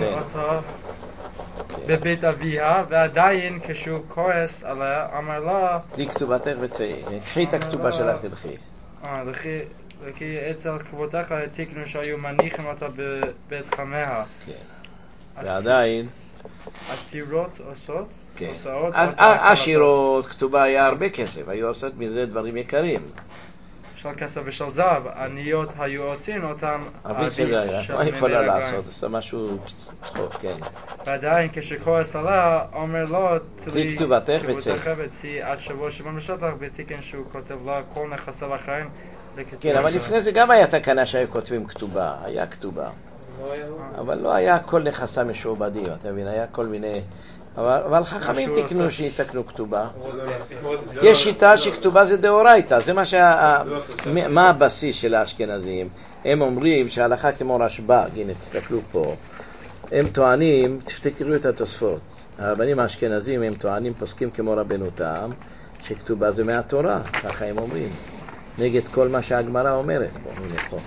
בבית אביה, ועדיין כשהוא כועס עליה, אמר לה לי כתובתך וצאי, קחי את הכתובה שלך תלכי. לכי אצל כבודך התיקנו שהיו מניחים אותה בבית חמיה. כן. ועדיין אסירות עושות? כן. עשירות, כתובה היה הרבה כסף, היו עושות מזה דברים יקרים. של כסף ושל זהב, עניות היו עושים אותם עבית של היה, מה יכולה לעשות? עושה משהו צחוק, כן. ועדיין כשכועס עליה, אומר לו, תלי כתובתך וצאי עד שבוע שמעון בשטח, ותיקן שהוא כותב לה כל נכסיו אחריהם לכתובה. כן, אבל לפני זה גם היה תקנה שהיו כותבים כתובה, היה כתובה. אבל לא היה כל נכסה משועבדים, אתה מבין, היה כל מיני... אבל חכמים תקנו שיתקנו כתובה. יש שיטה שכתובה זה דאורייתא, זה מה הבסיס של האשכנזים. הם אומרים שההלכה כמו רשב"ג, הנה תסתכלו פה, הם טוענים, תפתקרו את התוספות, הרבנים האשכנזים הם טוענים, פוסקים כמו רבנו תם, שכתובה זה מהתורה, ככה הם אומרים, נגד כל מה שהגמרא אומרת. בואו הנה פה.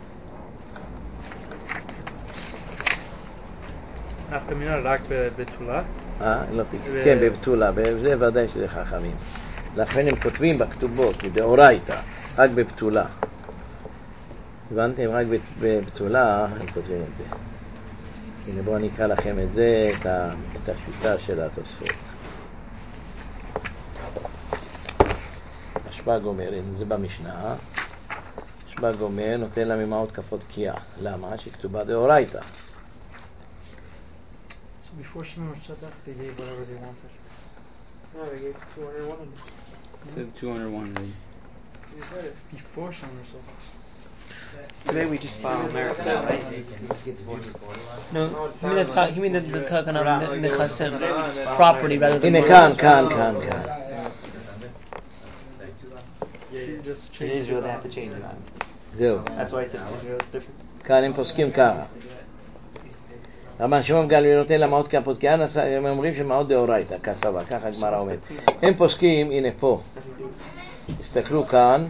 נפקא מינה רק בבתולה? לא תקרא, כן, בבתולה, זה ודאי שזה חכמים. לכן הם כותבים בכתובות, מדאורייתא, רק בבתולה. הבנתם? רק בבתולה הם כותבים את זה. הנה בואו אני אקרא לכם את זה, את השיטה של התוספות. רשב"ג אומר, זה במשנה, רשב"ג אומר, נותן לה ממעות כפות קיאה. למה? שכתובה דאורייתא. Before Shimon Shadach, they gave whatever they wanted. No, they gave 201. It said 201. Before Shimon Shadach. Today we just file merit now, right? No, he mean the token of the property rather than... כאן. In Israel they have to change that. זהו. That's why I said Israel is different. כאן הם פוסקים ככה. רבן שמעון גמליאל נותן למעות כפות קיאה, הם אומרים שמעות דאורייתא, כסבה, ככה הגמרא אומרת. הם פוסקים, הנה פה, תסתכלו כאן,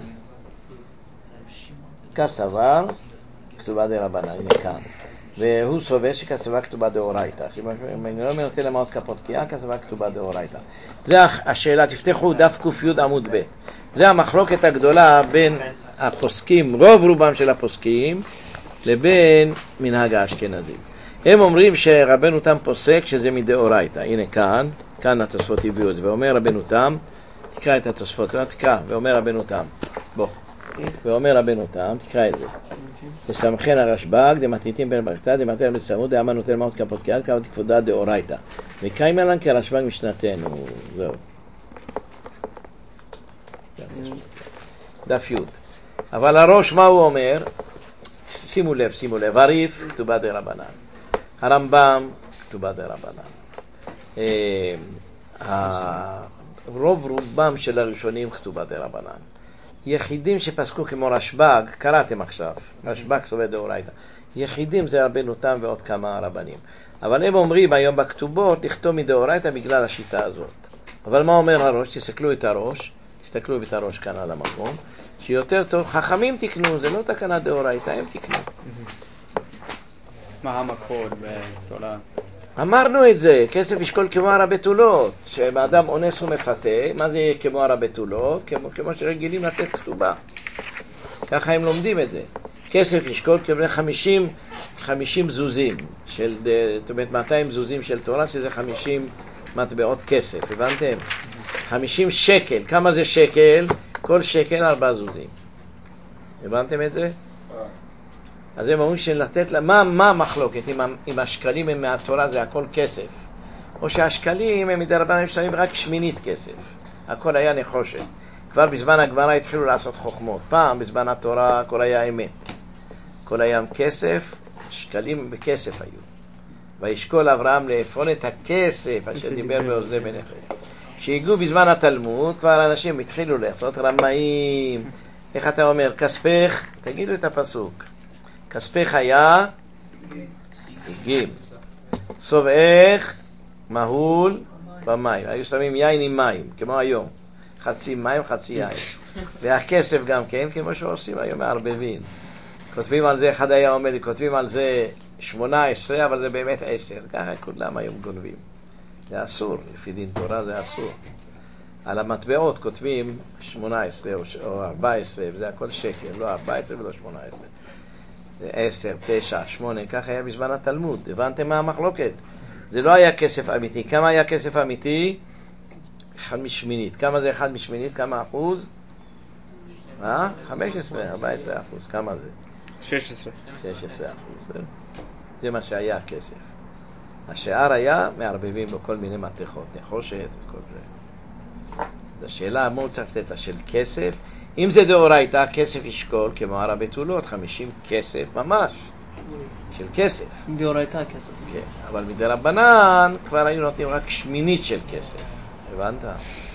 כסבר, כתובה דרבנן, הנה כאן. והוא סובר שכסבה כתובה דאורייתא. אם נותן למעות כפות קיאה, כסבה כתובה דאורייתא. זה השאלה, תפתחו דף ק"י עמוד ב'. זה המחלוקת הגדולה בין הפוסקים, רוב רובם של הפוסקים, לבין מנהג האשכנזים. הם אומרים שרבנו תם פוסק שזה מדאורייתא. הנה כאן התוספות הביאו את זה. ואומר רבנו תם, תקרא את התוספות, תקרא, ואומר רבנו תם, בוא. ואומר רבנו תם, תקרא את זה. לסמכן הרשב"ג, דמתניתים בין ברכתא, דמתן בצמוד, דאמר נותן מעות כפות כיד, כמה תכבודה דאורייתא. וקיימה לן כרשב"ג משנתנו. זהו. דף י'. אבל הראש מה הוא אומר? שימו לב, הריף כתובה דרבנן, הרמב"ם כתובה דרבנן. רובם של הראשונים כתובה דרבנן. יחידים שפסקו כמו רשב"ג, קראתם עכשיו, רשב"ג כתובה דאורייתא. יחידים זה רבנו תם ועוד כמה רבנים. אבל הם אומרים היום בכתובות לכתוב מדאורייתא בגלל השיטה הזאת. אבל מה אומר הראש? תסתכלו את הראש כאן על המקום, שיותר טוב, חכמים תקנו, זה לא תקנה דאורייתא, הם תקנו. מה המקור בתורה? אמרנו את זה, כסף ישקול כמו הר הבתולות, שאדם אונס ומפתה, מה זה יהיה כמו הר הבתולות? כמו שרגילים לתת כתובה. ככה הם לומדים את זה. כסף ישקול כמו 50 זוזים, זאת אומרת 200 זוזים של תורה, שזה 50 מטבעות כסף, הבנתם? 50 שקל, כמה זה שקל? כל שקל 4 זוזים. הבנתם את זה? אז הם אומרים שלתת לה, מה המחלוקת? אם השקלים הם מהתורה זה הכל כסף, או שהשקלים הם מדרבנן משלמים רק שמינית כסף, הכל היה נחושת. כבר בזמן הגמרא התחילו לעשות חוכמות. פעם בזמן התורה הכל היה אמת, הכל היה כסף, שקלים בכסף היו. וישקול אברהם לאפון את הכסף אשר דיבר באוזני בנכד. שהגיעו בזמן התלמוד כבר אנשים התחילו לעשות רמאים. איך אתה אומר? כספך, תגידו את הפסוק, כספך היה גיל, סובך מהול במים. היו שמים יין עם מים כמו היום, חצי מים חצי יין. והכסף גם כן כמו שעושים היום, מערבבים. כותבים על זה, אחד היה אומר לי, כותבים על זה 18 אבל זה באמת 10. ככה כולם היום גונבים, זה אסור, לפי דין תורה זה אסור. על המטבעות כותבים 18 או 14, וזה הכל שקר, לא 14 ולא 18. זה 10, 9, 8, כך היה בזמן התלמוד. הבנתם מה המחלוקת? זה לא היה כסף אמיתי. כמה היה כסף אמיתי? 1/8. כמה זה 1/8? כמה אחוז? 15, 14 אחוז. כמה זה? 16. 16 אחוז. זה מה שהיה הכסף. השאר היה מערבבים בו כל מיני מתכות, נחושת וכל זה. זו שאלה מאוד צריך לתת של כסף. אם זה דאורייתא, כסף ישקול כמו הר הבתולות, 50 כסף ממש, של כסף. דאורייתא כסף. כן, אבל מדרבנן כבר היו נותנים רק שמינית של כסף. הבנת?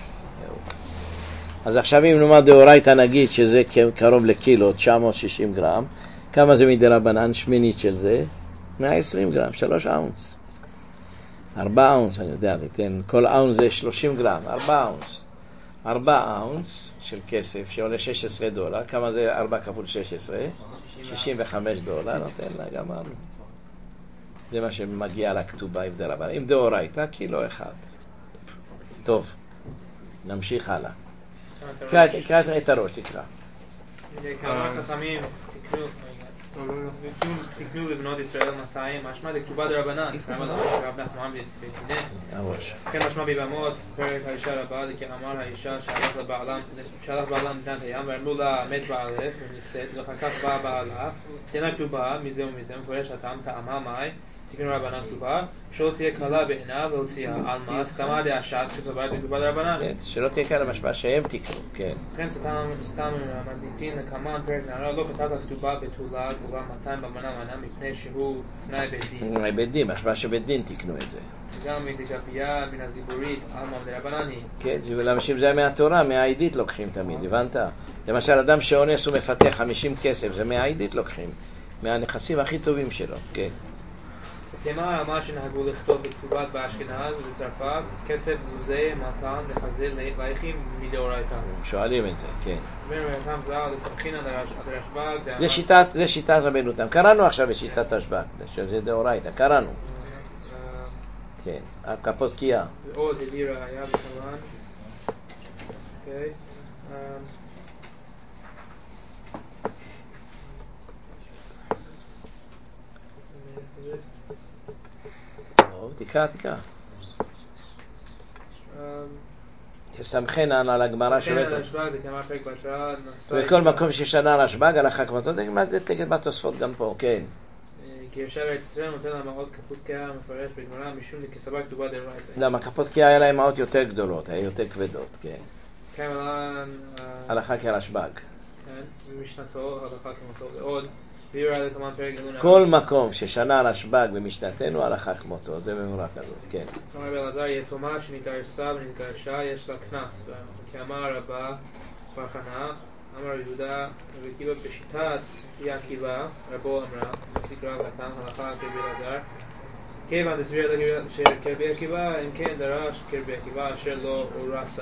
אז עכשיו אם נאמר דאורייתא נגיד שזה קרוב לקילו, 960 גרם, כמה זה מדרבנן שמינית של זה? 120 גרם, 3 אונס. 4 אונס, אני יודע, כל אונס זה 30 גרם, 4 אונס. 4 אונס של כסף שעולה $16, כמה זה 4 כפול 16? $65, נותן לה גמרנו. זה מה שמגיע לכתובה עם דרבנן. עם דאורייתא, קילו אחד. טוב, נמשיך הלאה. קרא את הראש, תקרא. כמה חכמים תקנו לבנות ישראל 200, משמע לכתובה דרבנן, כמה דבר רב נחמן בתינא. כן משמע בבמות, פרק האישה רבה, כי אמר האישה שהלך בעלה מדינת הים, ואמרו לה מת בעלך ונישאת, ואחר כך באה בעלה, תהיינה כתובה מזה ומזה, מפורש הטעם טעמה מאי, תקנו רבנן כתובה, שלא תהיה קלה בעיניו להוציאה, על מה? סתמה דאשת כסוברת לכתובה דרבנן. כן, שלא תהיה קלה משמע שהם תקנו, כן. לכן סתם מדיטין לקמן פרק נערה, לא כתב כתובה בתולה, גובה 200 במנה מנה, מפני שהוא תנאי בית דין. בית דין, משמע שבית דין תקנו את זה. גם מדגביה, מן הזיבורית, אלמא דרבנני. כן, ולאנשים זה מהתורה, מהעידית לוקחים תמיד, הבנת? למשל, אדם שאונס ומפתח 50 כסף, זה מהעידית לוקחים, מהנכסים הכי טובים שלו, כן. תמה אמר שנהגו לכתוב בכתובת באשכנז ובצרפת, כסף זוזי, מתן, לחזיר, לייכים מדאורייתא. שואלים את זה, כן. ומרתם זר לסמכין על הרשב"ג. זה שיטת רבנו תם. קראנו עכשיו בשיטת רשב"ג, שזה דאורייתא, קראנו. כן, כפות קיאה. ועוד הדירה היה בכוון. אוקיי. תקרא. כסמכנן על הגמרא שואלת. שואלת. הרשב"ג, דקאמר פרק בתורה, בכל מקום ששנה רשב"ג הלכה כמותו, זה תגיד בתוספות גם פה, כן. כי יושב ארץ ישראל נותן לה מעות כפות קאה מפרש בגמרא משום דכסבה כתובה דאורייתא. למה כפות קאה היה להם מעות יותר גדולות, היה יותר כבדות, כן. כמלן הלכה כרשב"ג. כן, ממשנתו הלכה כמותו ועוד. ביור על כמובן פרק גלונה. כל מקום ששנה רשב"ג במשנתנו הלכה כמותו, זה במורה כזאת, כן. אומר באלעזר, יתומה שנתארסה ונתגרשה יש לה קנס. כאמר רבה בר חנא, אמר יהודה רבי עקיבא בשיטת רבי עקיבא, רבו אמרה, מסיק רב נתן הלכה כרבי אלעזר. כיוון דסביר כרבי עקיבא, אם כן דרש כרבי עקיבא אשר לא אורסה.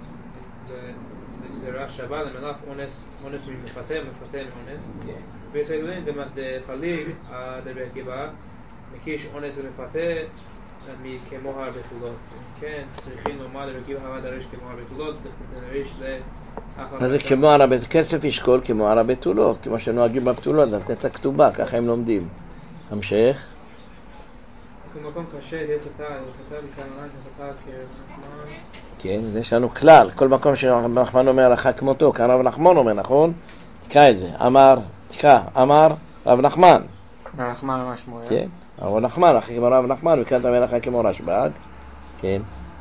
זה רש שווה למלאף אונס ממפתה, מפתה מאונס. ויסגלין דפליג דרבי עקיבא, מקיש אונס ומפתה מכמוהר בתולות. כן, צריכים לומר לרבי עקיבא הווה דרש כמוהר בתולות, דרש אז זה כמו הרבה, כסף ישקול כמו הרבה בתולות, כמו שנוהגים בתולות, לתת הכתובה, ככה הם לומדים. המשך. במקום קשה, יצאתה, מכאן כרחמן. כן, יש לנו כלל, כל מקום שרב נחמן אומר הלכה כמותו, כאן רב נחמן אומר, נכון? תקרא את זה, אמר רב נחמן. רב נחמן אמר שמואל. כן, רב נחמן, אחי כמו רב נחמן, וכאן אתה אומר הלכה כמו רשב"ג. כן.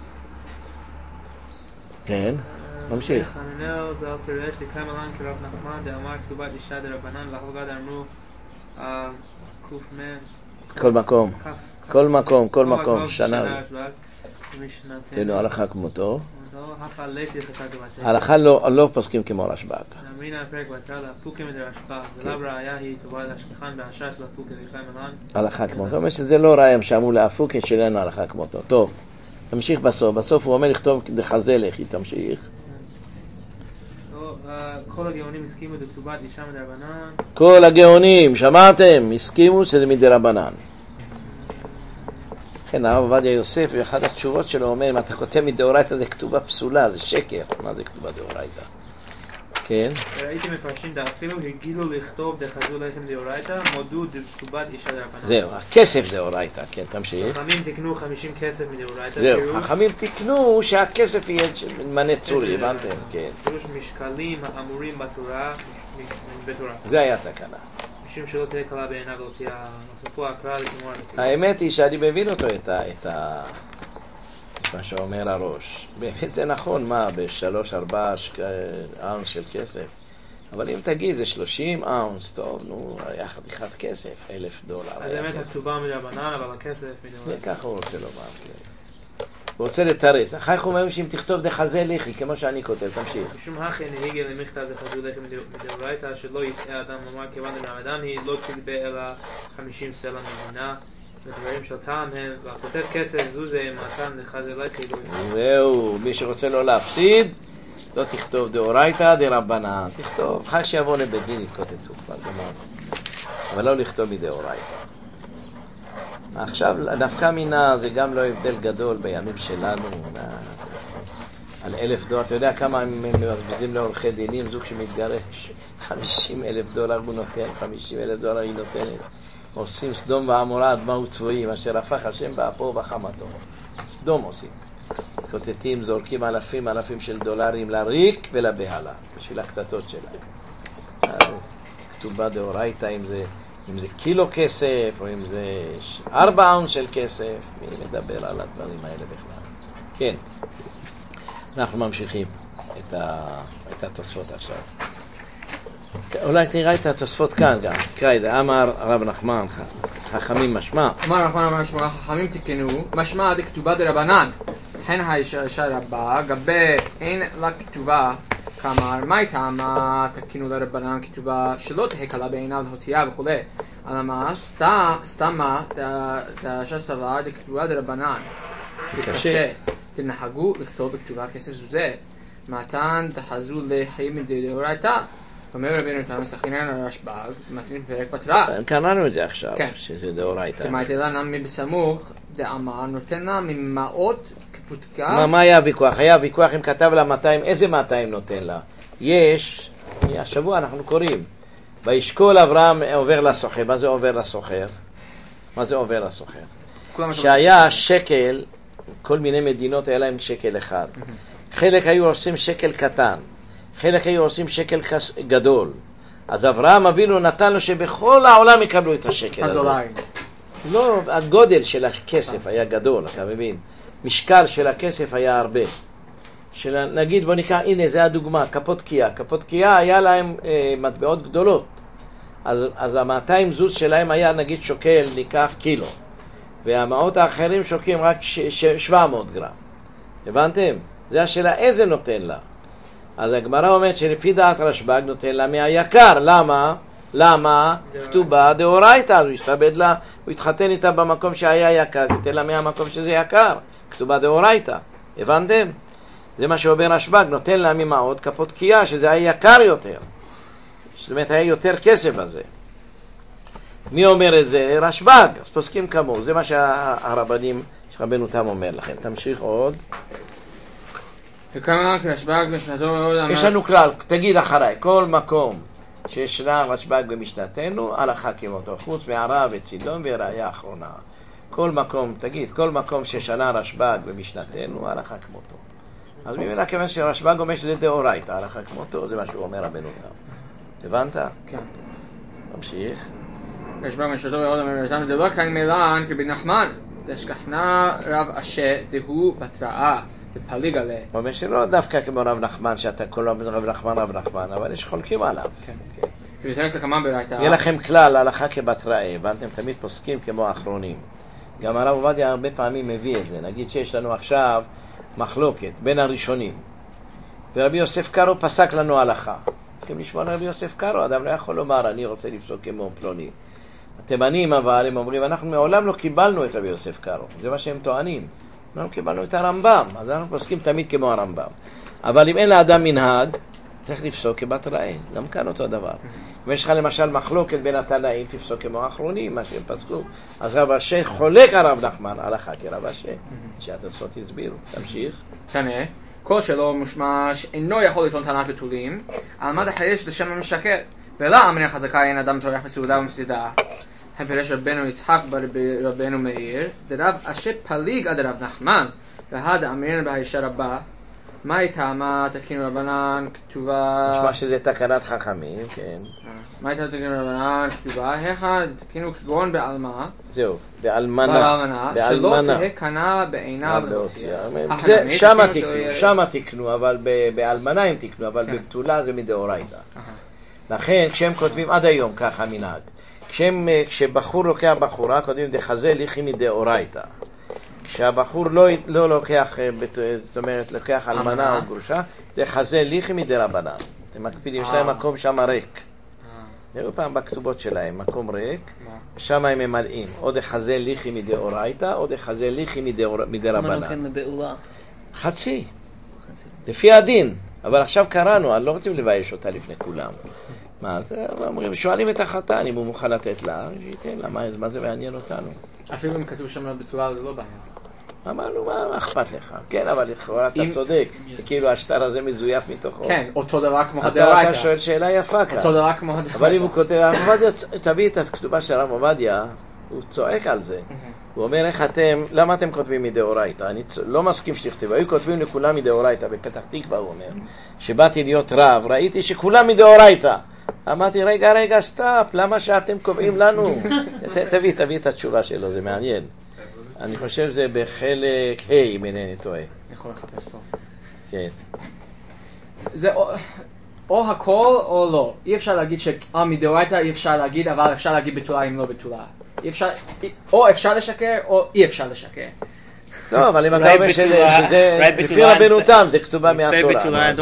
כן. ממשיך. חננאל ז"ל פירש דקאמלן כרב נחמן דאמר כתובת אישה דרבנן והחלוקה דאמרו ק"מ כל מקום שנה תנו הלכה כמותו הלכה לא פוסקים כמו רשב"ג. אמרינא פרק בתרא לפוקי מדרשב"ג ולאו ראיה היא טובה להשליחן בהשער של הפוקי דקאמלן הלכה כמותו, אומר שזה לא ראיה שאמרו להפוקי שלנו הלכה כמותו. טוב, תמשיך בסוף הוא אומר לכתוב דחזה לכי, תמשיך. כל הגאונים הסכימו לכתובת אישה מדרבנן. כל הגאונים, שמעתם? הסכימו שזה מדרבנן. כן, הרב עובדיה יוסף, ואחת התשובות שלו אומר, אם אתה כותב מדאורייתא זה כתובה פסולה, זה שקר. מה זה כתובה דאורייתא? כן. ראיתי מפרשים דאפילו הגילו לכתוב דחזו לחם דאורייתא, מודו דכתובת אישה דרבנן. זהו, הכסף דאורייתא, כן, תמשיך. חכמים תקנו 50 כסף מדאורייתא. זהו, חכמים תקנו שהכסף יהיה מנה צורי, הבנתם? כן. פירוש משקלים האמורים בתורה. זה היה תקנה. משום שלא תהיה קלה בעיניו להוציא הסופו הקרא לכמור. האמת היא שאני מבין אותו את מה שאומר הראש. באמת זה נכון, מה, ב3-4 אונס של כסף. אבל אם תגיד, זה 30 אונס, טוב, נו, היה חתיכת כסף, $1,000. אז באמת הכתובה מדרבנן, אבל הכסף מדרבנן. ככה הוא רוצה לומר. הוא רוצה לתרץ. אחר כך אומרים שאם תכתוב דחזה לכי, כמו שאני כותב, תמשיך. משום הכי נהיגה למכתב דחזו לחם מדאורייתא, שלא יטעה אדם לומר כיוון דרבנן היא לא תגבה אלא 50 סלע מדינה. ודברים של טעם הם, והכותב כסף זוזה מתן דחזה לכי. זהו, מי שרוצה לא להפסיד, לא תכתוב דאורייתא דרבנן. תכתוב, אחר שיבוא לבית דין יתקוטטו כבר, אבל לא לכתוב מדאורייתא. עכשיו, נפקא מינה זה גם לא הבדל גדול בימים שלנו על $1,000. אתה יודע כמה הם מבזבזים לעורכי דינים, זוג שמתגרש $50,000 הוא נותן, $50,000 היא נותנת. עושים סדום ועמורה עד מהו צבועים אשר הפך השם באפו ובחמתו. סדום עושים. כותתים, זורקים אלפים של דולרים לריק ולבהלה בשביל הקטטות שלהם. כתובה דאורייתא אם זה קילו כסף, או אם זה 4 אונס של כסף, מי מדבר על הדברים האלה בכלל? כן, אנחנו ממשיכים את התוספות עכשיו. אולי תראה את התוספות כאן גם, תקרא את זה, אמר רב נחמן, חכמים משמע. אמר רב נחמן משמע, חכמים תקנו, משמע דכתובה דרבנן, הן האישה רבה, גבי אין לה כתובה, כלומר, מה הייתה מה תקינו לרבנן כתובה שלא תהיה קלה בעיניו להוציאה וכו'. אלא מה? סתם מה דרשה סבר דכתובה דרבנן. קשה. תנהגו לכתוב בכתובה כסף זוזה. מתן דחזו לחיים מדאורייתא. אומר רבינו תם מסכינן על רשב"ג, מתאים פרק בתרא. קראנו את זה עכשיו, שזה דאורייתא. תמייתי לה נמי בסמוך, דאמר נותן לה ממאות כפותקה. מה היה הוויכוח? היה הוויכוח אם כתב לה 200, איזה 200 נותן לה? יש, השבוע אנחנו קוראים, וישקול אברהם עובר לסוחר. מה זה עובר לסוחר? מה זה עובר לסוחר? שהיה שקל, כל מיני מדינות היה להם שקל אחד. חלק היו עושים שקל קטן, חלק היו עושים שקל גדול. אז אברהם אבינו נתן לו שבכל העולם יקבלו את השקל הזה. לא, הגודל של הכסף היה גדול, אתה מבין? משקל של הכסף היה הרבה. נגיד, בוא ניקח, הנה, זה הדוגמה, קפודקיה. קפודקיה היה להם מטבעות גדולות. אז ה-200 זוז שלהם היה, נגיד, שוקל, ניקח קילו. והמעות האחרים שוקים רק 700 גרם. הבנתם? זה השאלה, איזה נותן לה? אז הגמרא אומרת שלפי דעת רשב"ג נותן לה מהיקר. למה? למה? כתובה דאורייתא, אז הוא ישתעבד לה, הוא יתחתן איתה במקום שהיה יקר, תתן לה מהמקום שזה יקר. כתובה דאורייתא. הבנתם? זה מה שאומר רשב"ג, נותן לה ממעות קפודקיה, שזה היה יקר יותר. זאת אומרת, היה יותר כסף בזה. מי אומר את זה? רשב"ג. אז פוסקים כמוהו. זה מה שהרבנים, שרבנו תם אומר לכם. תמשיך עוד. יש לנו כלל, תגיד אחריי, כל מקום שישנה רשב"ג במשנתנו, הלכה כמותו, חוץ מערב וצידון וראיה אחרונה. כל מקום, תגיד, כל מקום שישנה רשב"ג במשנתנו, הלכה כמותו. אז ממילא כיוון שרשב"ג אומר שזה דאורייתא, הלכה כמותו, זה מה שהוא אומר רבנו תם. הבנת? כן. תמשיך. רשב"ג משלתו ועוד אמרתם, זה לא כאן מילן כרבי נחמן, דשכחנה רב אשה דהו בתראה. בפליג עליה. הוא אומר שלא דווקא כמו רב נחמן, שאתה כל רב נחמן, אבל יש חולקים עליו. כן. כי מתרס לכמה ברייתא. יהיה לכם כלל, הלכה כבתראה, ואתם תמיד פוסקים כמו האחרונים. גם הרב עובדיה הרבה פעמים מביא את זה. נגיד שיש לנו עכשיו מחלוקת בין הראשונים. ורבי יוסף קארו פסק לנו הלכה. צריכים לשמוע רבי יוסף קארו, אדם לא יכול לומר, אני רוצה לפסוק כמו פלוני. התימנים אבל, הם אומרים, אנחנו מעולם לא קיבלנו את רבי יוסף קארו. זה מה שהם טוענים. אנחנו קיבלנו את הרמב"ם, אז אנחנו פוסקים תמיד כמו הרמב"ם. אבל אם אין לאדם מנהג, צריך לפסוק כבתראה. גם כאן אותו דבר. אם יש לך למשל מחלוקת בין התנאים, תפסוק כמו האחרונים, מה שהם פסקו. אז רב אשה חולק הרב נחמן, הלכה כרב אשה, שהתוספות הסבירו. תמשיך. שנה, כל שלא מושמש אינו יכול לטעון טענת בתולים, על מה דחייש לשם המשקר. ולא אמרין חזקה אין אדם טורח בסעודה ומפסידה. הפירש רבנו יצחק ברבנו מאיר, דרב אשה פליג עד רב נחמן, והד אמרין בהישר הבא, מה הייתה מה תקין רבנן כתובה... נשמע שזה תקנת חכמים, כן. מה הייתה תקין רבנן כתובה? היכן תקינו כגון בעלמה. זהו, באלמנה. שלא תהיה קנה בעיניו להוציאה. שמה תקנו, אבל באלמנה הם תקנו, אבל בבתולה זה מדאורייתא. לכן כשהם כותבים עד היום ככה מנהג, כשבחור לוקח בחורה, כותבים דחזה ליכי מדאורייתא. כשהבחור לא לוקח, זאת אומרת, לוקח אלמנה או גרושה, דחזה ליכי מדרבנן. הם מקפידים, יש להם מקום שם ריק. נראו פעם בכתובות שלהם, מקום ריק, ושם הם ממלאים, או דחזה ליכי מדאורייתא, או דחזה ליכי מדרבנן. מה נוקן לבעולה? חצי. לפי הדין. אבל עכשיו קראנו, לא רוצים לבייש אותה לפני כולם. מה זה? אומרים, שואלים את החתן אם הוא מוכן לתת לה, שייתן לה, מה זה מעניין אותנו? אפילו אם כתוב שם בתורה זה לא בעיה. אמרנו, מה אכפת לך? כן, אבל לכאורה אתה צודק, כאילו השטר הזה מזויף מתוכו. כן, אותו דבר כמו הדאורייתא. אתה שואל שאלה יפה כאן. אותו דבר כמו הדאורייתא. אבל אם הוא כותב, הרב עובדיה, תביא את הכתובה של הרב עובדיה, הוא צועק על זה. הוא אומר, למה אתם כותבים מדאורייתא? אני לא מסכים שתכתבו. היו כותבים לכולם מדאורייתא, בפתח תקווה הוא אומר, שבאתי להיות רב, ראיתי שכולם מדאורייתא. אמרתי, רגע, סטאפ, למה שאתם קובעים לנו? תביא את התשובה שלו, זה מעניין. אני חושב שזה בחלק ה' אם אינני טועה. יכול לחפש פה. כן. זה או הכל או לא. אי אפשר להגיד שמדאורייתא אי אפשר להגיד, אבל אפשר להגיד בתולה אם לא בתולה. או אפשר לשקר או אי אפשר לשקר. לא, אבל אם אתה אומר שזה לפי רבנו תם, זה כתובה מהתורה.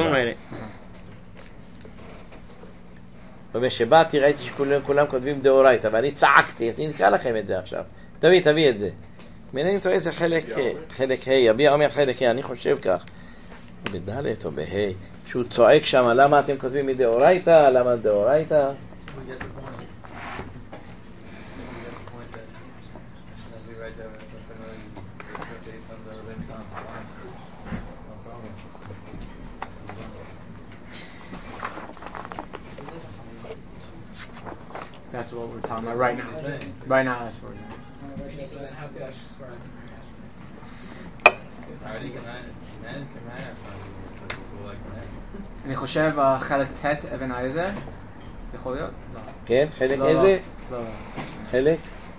ובשבאתי ראיתי שכולם כותבים דאורייתא, ואני צעקתי, אז אני נקרא לכם את זה עכשיו. תביא את זה. מעניין אם טועה זה חלק ה', אביה אומר חלק ה', אני חושב כך. בדלת או בה', שהוא צועק שם, למה אתם כותבים מדאורייתא, למה דאורייתא? That's what we're talking about right now. Right now, that's what we're doing. אני חושב חלק ט' אבן העזר, יכול להיות? לא. כן, חלק לא, איזה? לא. חלק?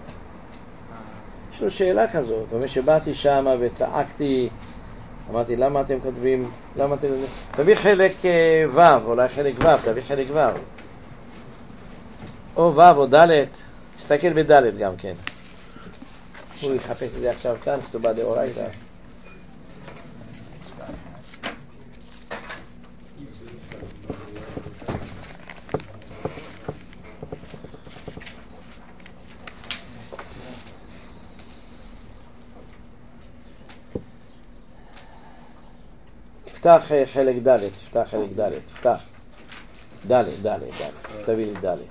יש לו שאלה כזאת, זאת אומרת שבאתי שם וצעקתי, אמרתי למה אתם כותבים, למה אתם... תביא חלק ו', אולי חלק ו', תביא חלק ו'. או ו' או ד', תסתכל בד' גם כן. הוא יחפש את זה עכשיו כאן, כתובה דאורייתא. תפתח חלק ד', תפתח חלק ד', תפתח ד', תביא לי ד'.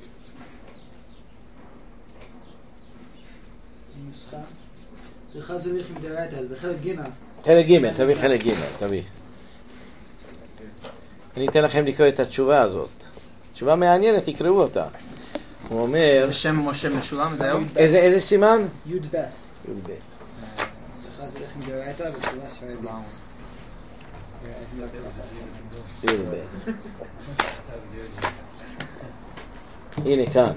נוסחה שלך זה הולך מדאורייתא, אז בחלק ג' חלק ג', תביא חלק ג', תביא. אני אתן לכם לקרוא את התשובה הזאת. תשובה מעניינת, תקראו אותה. הוא אומר... בשם משה משולם, זהו? איזה סימן? י' ב'. י' ב'. שלך זה הולך מדאורייתא בתשובה ספרדית. י' ב'. הנה כאן.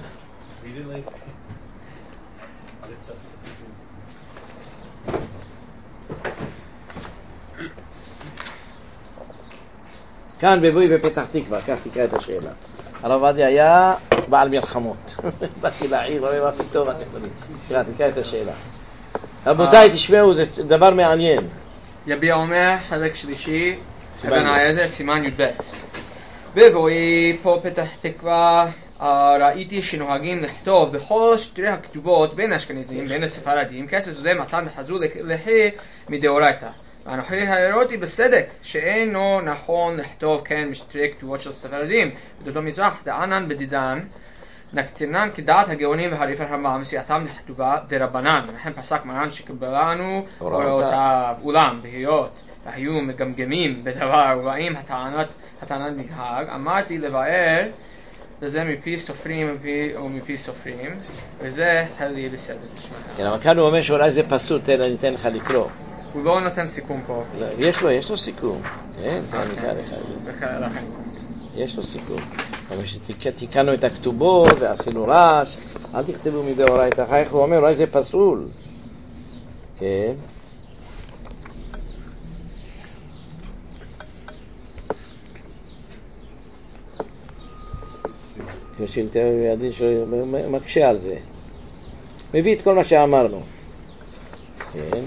כאן בבואי בפתח תקווה, כך תקרא את השאלה. הרב עובדיה היה בעל מלחמות. באתי לעיר, רואה מה פתאום, תקרא את השאלה. רבותיי, תשמעו, זה דבר מעניין. יביע אומר, חלק שלישי, אבן העזר, סימן י"ב. בבואי פה פתח תקווה, ראיתי שנוהגים לכתוב בכל שטרי הכתובות בין האשכנזים, בין הספרדים, כסף זה מתן דחזו לחי מדאורייתא. ואנוכי הראיתי בסדק שאינו נכון לכתוב כן בשטרי כתובות של ספרדים. בדותו מזרח דענן בדידן, נקטנן כדעת הגאונים והריף הרמב"ם מסייעתם לכתובה דרבנן. לכן פסק מרן שקבלנו הוראותיו. אולם בהיות והיו מגמגמים בדבר ובאים הטענת נגהג, אמרתי לבאר וזה מפי סופרים ומפי סופרים, וזה חלי בסדר. כן, אבל כאן הוא אומר שאולי זה פסול, אני אתן לך לקרוא. הוא לא נותן סיכום פה. יש לו סיכום. כן, יש לו סיכום. אבל שתיקנו את הכתובות ועשינו רעש, אל תכתבו מדאורייתא. איך הוא אומר, אולי זה פסול. כן. הדין שלו מקשה על זה. מביא את כל מה שאמרנו. כן.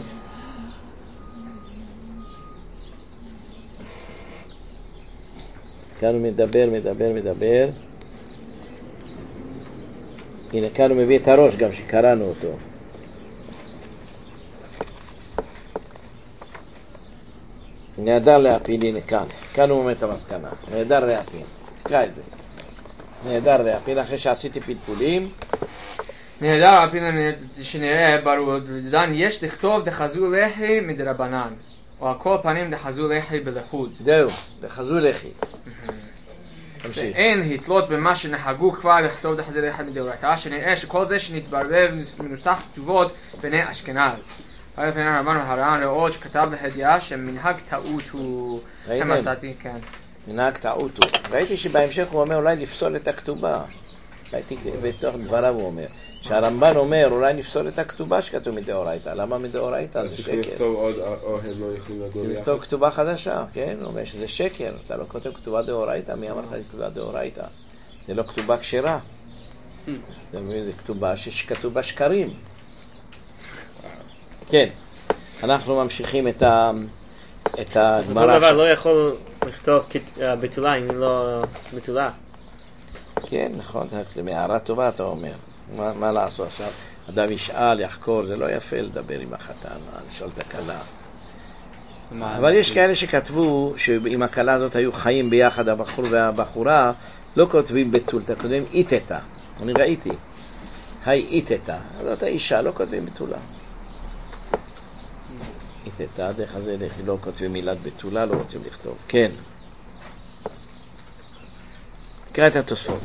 כאן הוא מדבר. הנה, כאן הוא מביא את הראש גם שקראנו אותו. נהדר להפיל, הנה כאן הוא אומר את המסקנה. נהדר להפיל, תקרא את זה. נהדר להפיל, אחרי שעשיתי פלפולים. נהדר להפיל שנראה ברור, דן יש לכתוב דחזו לחי מדרבנן, או על כל פנים דחזו לחי בלחוד. זהו, דחזו לחי. ואין התלות במה שנהגו כבר לכתוב דחזו לחי מדאורייתא, שנראה שכל זה שנתברבב מנוסח כתובות בני אשכנז. לפני הרמב"ן והר"ן ראות שכתב בהדיעה שמנהג טעות הוא... מצאתי, כן. מנהג טעות הוא. ראיתי שבהמשך הוא אומר אולי לפסול את הכתובה. ראיתי בתוך דבריו הוא אומר. שהרמב"ן אומר אולי נפסול את הכתובה שכתוב מדאורייתא. למה מדאורייתא? זה שקר. לכתוב עוד אוהב לא יכולים לגור יחד. לכתוב כתובה חדשה, כן? הוא אומר שזה שקר. אתה לא כותב כתובה דאורייתא. מי אמר לך כתובה דאורייתא? זה לא כתובה כשרה. זה כתובה שכתוב בשקרים. כן. אנחנו ממשיכים את הגמרא. אז אותו דבר לא יכול לכתוב בתולה אם היא לא בתולה. כן, נכון, זה מערה טובה אתה אומר. מה לעשות עכשיו? אדם ישאל, יחקור, זה לא יפה לדבר עם החתן, לשאול את הכלה. אבל יש כאלה שכתבו שעם הכלה הזאת היו חיים ביחד, הבחור והבחורה, לא כותבים בתול, אתה כותבים איתתה. אני ראיתי. היי איתתה. זאת האישה, לא כותבים בתולה. איתתה, דרך הזה לא כותבים מילת בתולה, לא רוצים לכתוב. כן. תקרא את התוספות.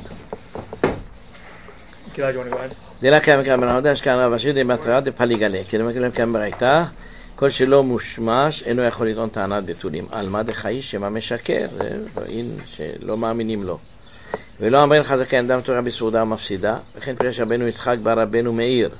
Gila, do you want to go ahead? דלה קיים כאן בנהודה, שכאן רב אשיר די מטרה די פליגלה. כי דמה כאן בראיתה, כל שלא מושמש אינו יכול לטעון טענת בתולים. על מה דחי שמה משקר, שלא מאמינים לו. ולא אמרין חזקי אדם תורה בסעודה ומפסידה, וכן פירש רבנו יצחק בא רבנו מאיר.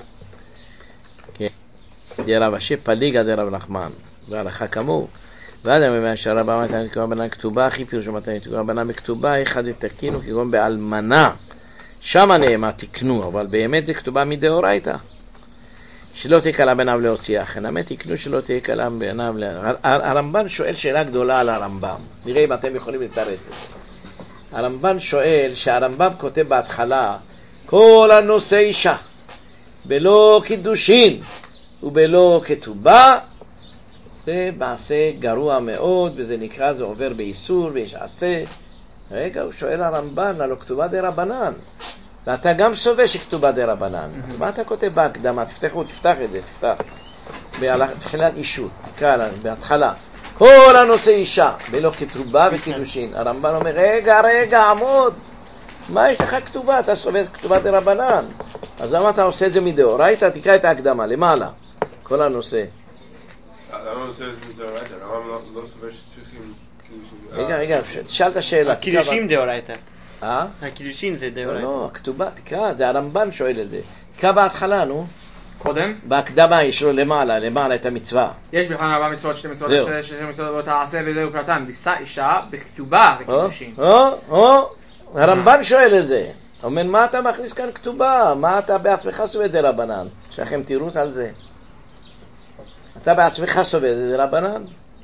דרב אשי פליגה דרב נחמן, והלכה כמוהו. ואדם מבין שהרבה מתנה תקומה בנן כתובה, הכי פירושו מתנה תקומה בנן בכתובה, אחד תקינו כגון באלמנה. שמה נאמר תקנו, אבל באמת זה כתובה מדאורייתא. שלא תהיה קלה בעיניו להוציאה, אכן האמת תקנו שלא תהיה קלה בעיניו. הרמב"ן שואל שאלה גדולה על הרמב"ם, נראה אם אתם יכולים לתרץ את זה. הרמב"ן שואל שהרמב"ם כותב בהתחלה כל הנושא אישה, בלא קידושין ובלא כתובה, זה מעשה גרוע מאוד, וזה נקרא, זה עובר באיסור ויש עשה. רגע, הוא שואל הרמב"ן, הלא כתובה דרבנן, ואתה גם סובר שכתובה דרבנן. מה אתה כותב בהקדמה? תפתח את זה, תפתח. בתחילת אישות, תקרא לה, בהתחלה. כל הנושא אישה, בלא כתובה וקידושין. הרמב"ן אומר, רגע, עמוד. מה יש לך כתובה? אתה סובר כתובה דרבנן. אז למה אתה עושה את זה מדאורייתא? תקרא את ההקדמה, למעלה. כל הנושא. למה עושה את זה מדאורייתא? למה לא סובר שצריכים... רגע, תשאל את השאלה. הקידושין דאורייתא. אה? הקידושין זה דאורייתא. לא, הכתובה, תקרא, זה הרמב"ן שואל את זה. תקרא בהתחלה, נו. קודם? בהקדמה יש לו למעלה את המצווה. יש בכלל 4 מצוות, 2 מצוות, 6 מצוות, לא תעשה וזהו קרתן. לישא אישה בכתובה וקידושין. הרמב"ן שואל את זה. אומר, מה אתה מכניס כאן כתובה? מה אתה בעצמך סובר דרבנן? שלכם תירוץ על זה. אתה בעצמך סובר דרבנן?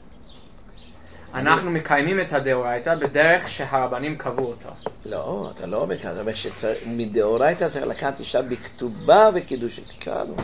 אנחנו מקיימים את הדאורייתא בדרך שהרבנים קבעו אותה. לא, אתה לא אומר כזה, מדאורייתא צריך לקחת אישה בכתובה וקידושין. תקרא לו.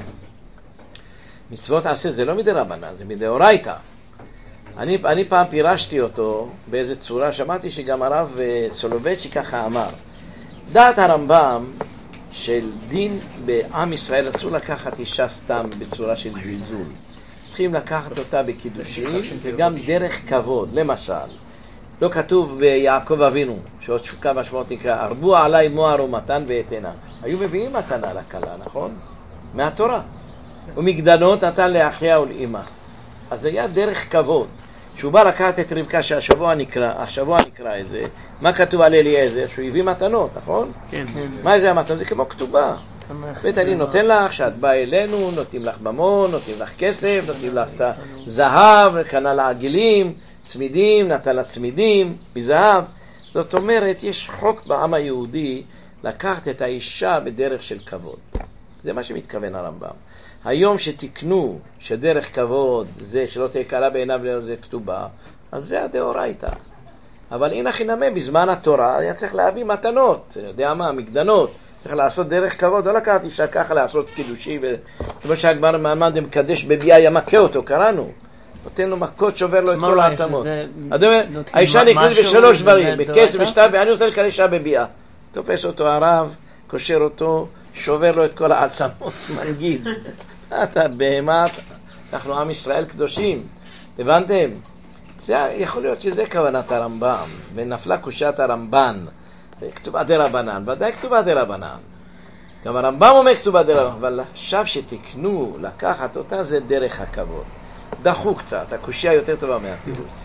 מצוות עשה זה לא מדרבנן, זה מדאורייתא. אני פעם פירשתי אותו באיזה צורה, שמעתי שגם הרב סולובייצ'י ככה אמר. דעת הרמב"ם של דין בעם ישראל אסור לקחת אישה סתם בצורה של זלזול. צריכים לקחת אותה בקידושין וגם דרך כבוד. למשל, לא כתוב ביעקב אבינו, שעוד שוקה משמעות נקרא, הרבו עליי מוהר ומתן ואתנה. היו מביאים מתנה לכלה, נכון? מהתורה. ומגדנות נתן לאחיה ולאמא. אז זה היה דרך כבוד. שהוא בא לקחת את רבקה שהשבוע נקרא את זה, מה כתוב על אליעזר? שהוא הביא מתנות, נכון? כן. מה זה המתנות? זה כמו כתובה. בית הדין נותן לך, שאת באה אלינו, נותנים לך ממון, נותנים לך כסף, נותנים לך את הזהב, קנה לה עגילים, צמידים, נתן לה צמידים מזהב. זאת אומרת, יש חוק בעם היהודי לקחת את האישה בדרך של כבוד. זה מה שמתכוון הרמב"ם. היום שתקנו שדרך כבוד זה שלא תהיה קלה בעיניו זה כתובה, אז זה הדאורייתא. אבל הנה חינמה בזמן התורה היה צריך להביא מתנות, אני יודע מה, מגדנות. צריך לעשות דרך כבוד, לא לקחת אישה ככה לעשות קידושי, כמו שהגמרא מעמד מקדש בביאה ימכה אותו, קראנו. נותן לו מכות, שובר לו את כל העצמות. האישה נקראת בשלוש דברים, בכסף ושטר, ואני רוצה לקרוא אישה בביאה. תופס אותו הרב, קושר אותו, שובר לו את כל העצמות, מנגיד. אתה באמת, אנחנו עם ישראל קדושים, הבנתם? יכול להיות שזה כוונת הרמב"ם, ונפלה קושת הרמב"ן. כתובה דרבנן, ודאי כתובה דרבנן. גם הרמב"ם אומר כתובה דרבנן, אבל עכשיו שתקנו לקחת אותה זה דרך הכבוד. דחו קצת, הקושיה יותר טובה מהתירוץ.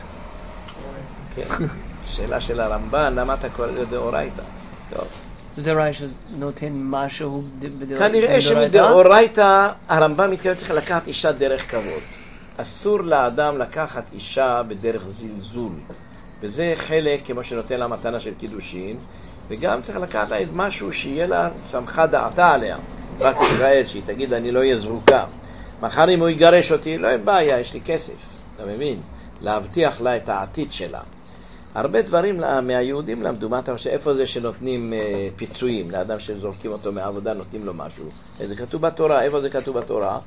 כן. שאלה של הרמב"ן, למה אתה קורא לזה דאורייתא? טוב. זה רעי שנותן משהו בדאורייתא? כנראה שמדאורייתא הרמב"ם מתכוון צריך לקחת אישה דרך כבוד. אסור לאדם לקחת אישה בדרך זלזול. וזה חלק כמו שנותן לה מתנה של קידושין, וגם צריך לקחת לה משהו שיהיה לה שמחה דעתה עליה. רק ישראל שהיא תגיד אני לא אהיה זרוקה. מחר אם הוא יגרש אותי, לא אין בעיה, יש לי כסף. אתה מבין? להבטיח לה את העתיד שלה. הרבה דברים מהיהודים למדו, מה אתה חושב? איפה זה שנותנים פיצויים לאדם שזורקים אותו מהעבודה, נותנים לו משהו? זה כתוב בתורה, איפה זה כתוב בתורה?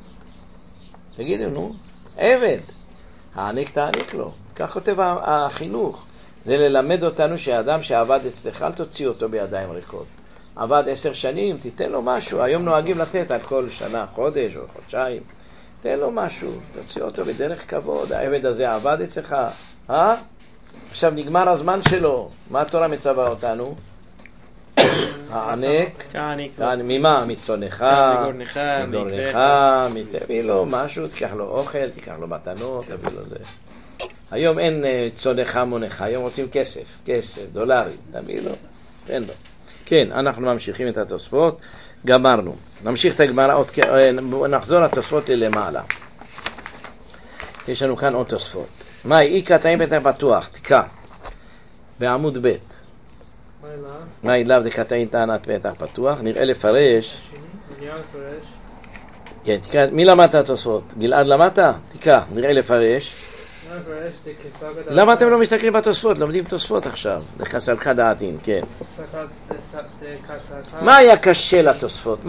תגידו, נו, עבד. העניק תעניק לו. כך כותב החינוך. זה ללמד אותנו שהאדם שעבד אצלך, אל תוציא אותו בידיים ריקות. עבד 10 שנים, תיתן לו משהו. היום נוהגים לתת על כל שנה, חודש או חודשיים. תן לו משהו, תוציא אותו בדרך כבוד. העבד הזה עבד אצלך, עכשיו נגמר הזמן שלו. מה התורה מצווה אותנו? הענק, ממה? מצונך, מגורנך, תביא לו משהו, תיקח לו אוכל, תיקח לו מתנות, תביא לו זה. היום אין צונך מונך, היום רוצים כסף, דולרים, תביא לו, תן לו. כן, אנחנו ממשיכים את התוספות, גמרנו. נמשיך את הגמרא, נחזור לתוספות ללמעלה. יש לנו כאן עוד תוספות. מהי? אי קטעים פתח פתוח, תקע, בעמוד ב'. מהי לאו דקטעים טענת פתח פתוח? נראה לפרש. כן, תקע, מי למד את התוספות? גלעד למדת? תקע, נראה לפרש. למה אתם לא מסתכלים בתוספות? לומדים תוספות עכשיו. דקסלקה דעתין, כן. מה היה קשה לתוספות?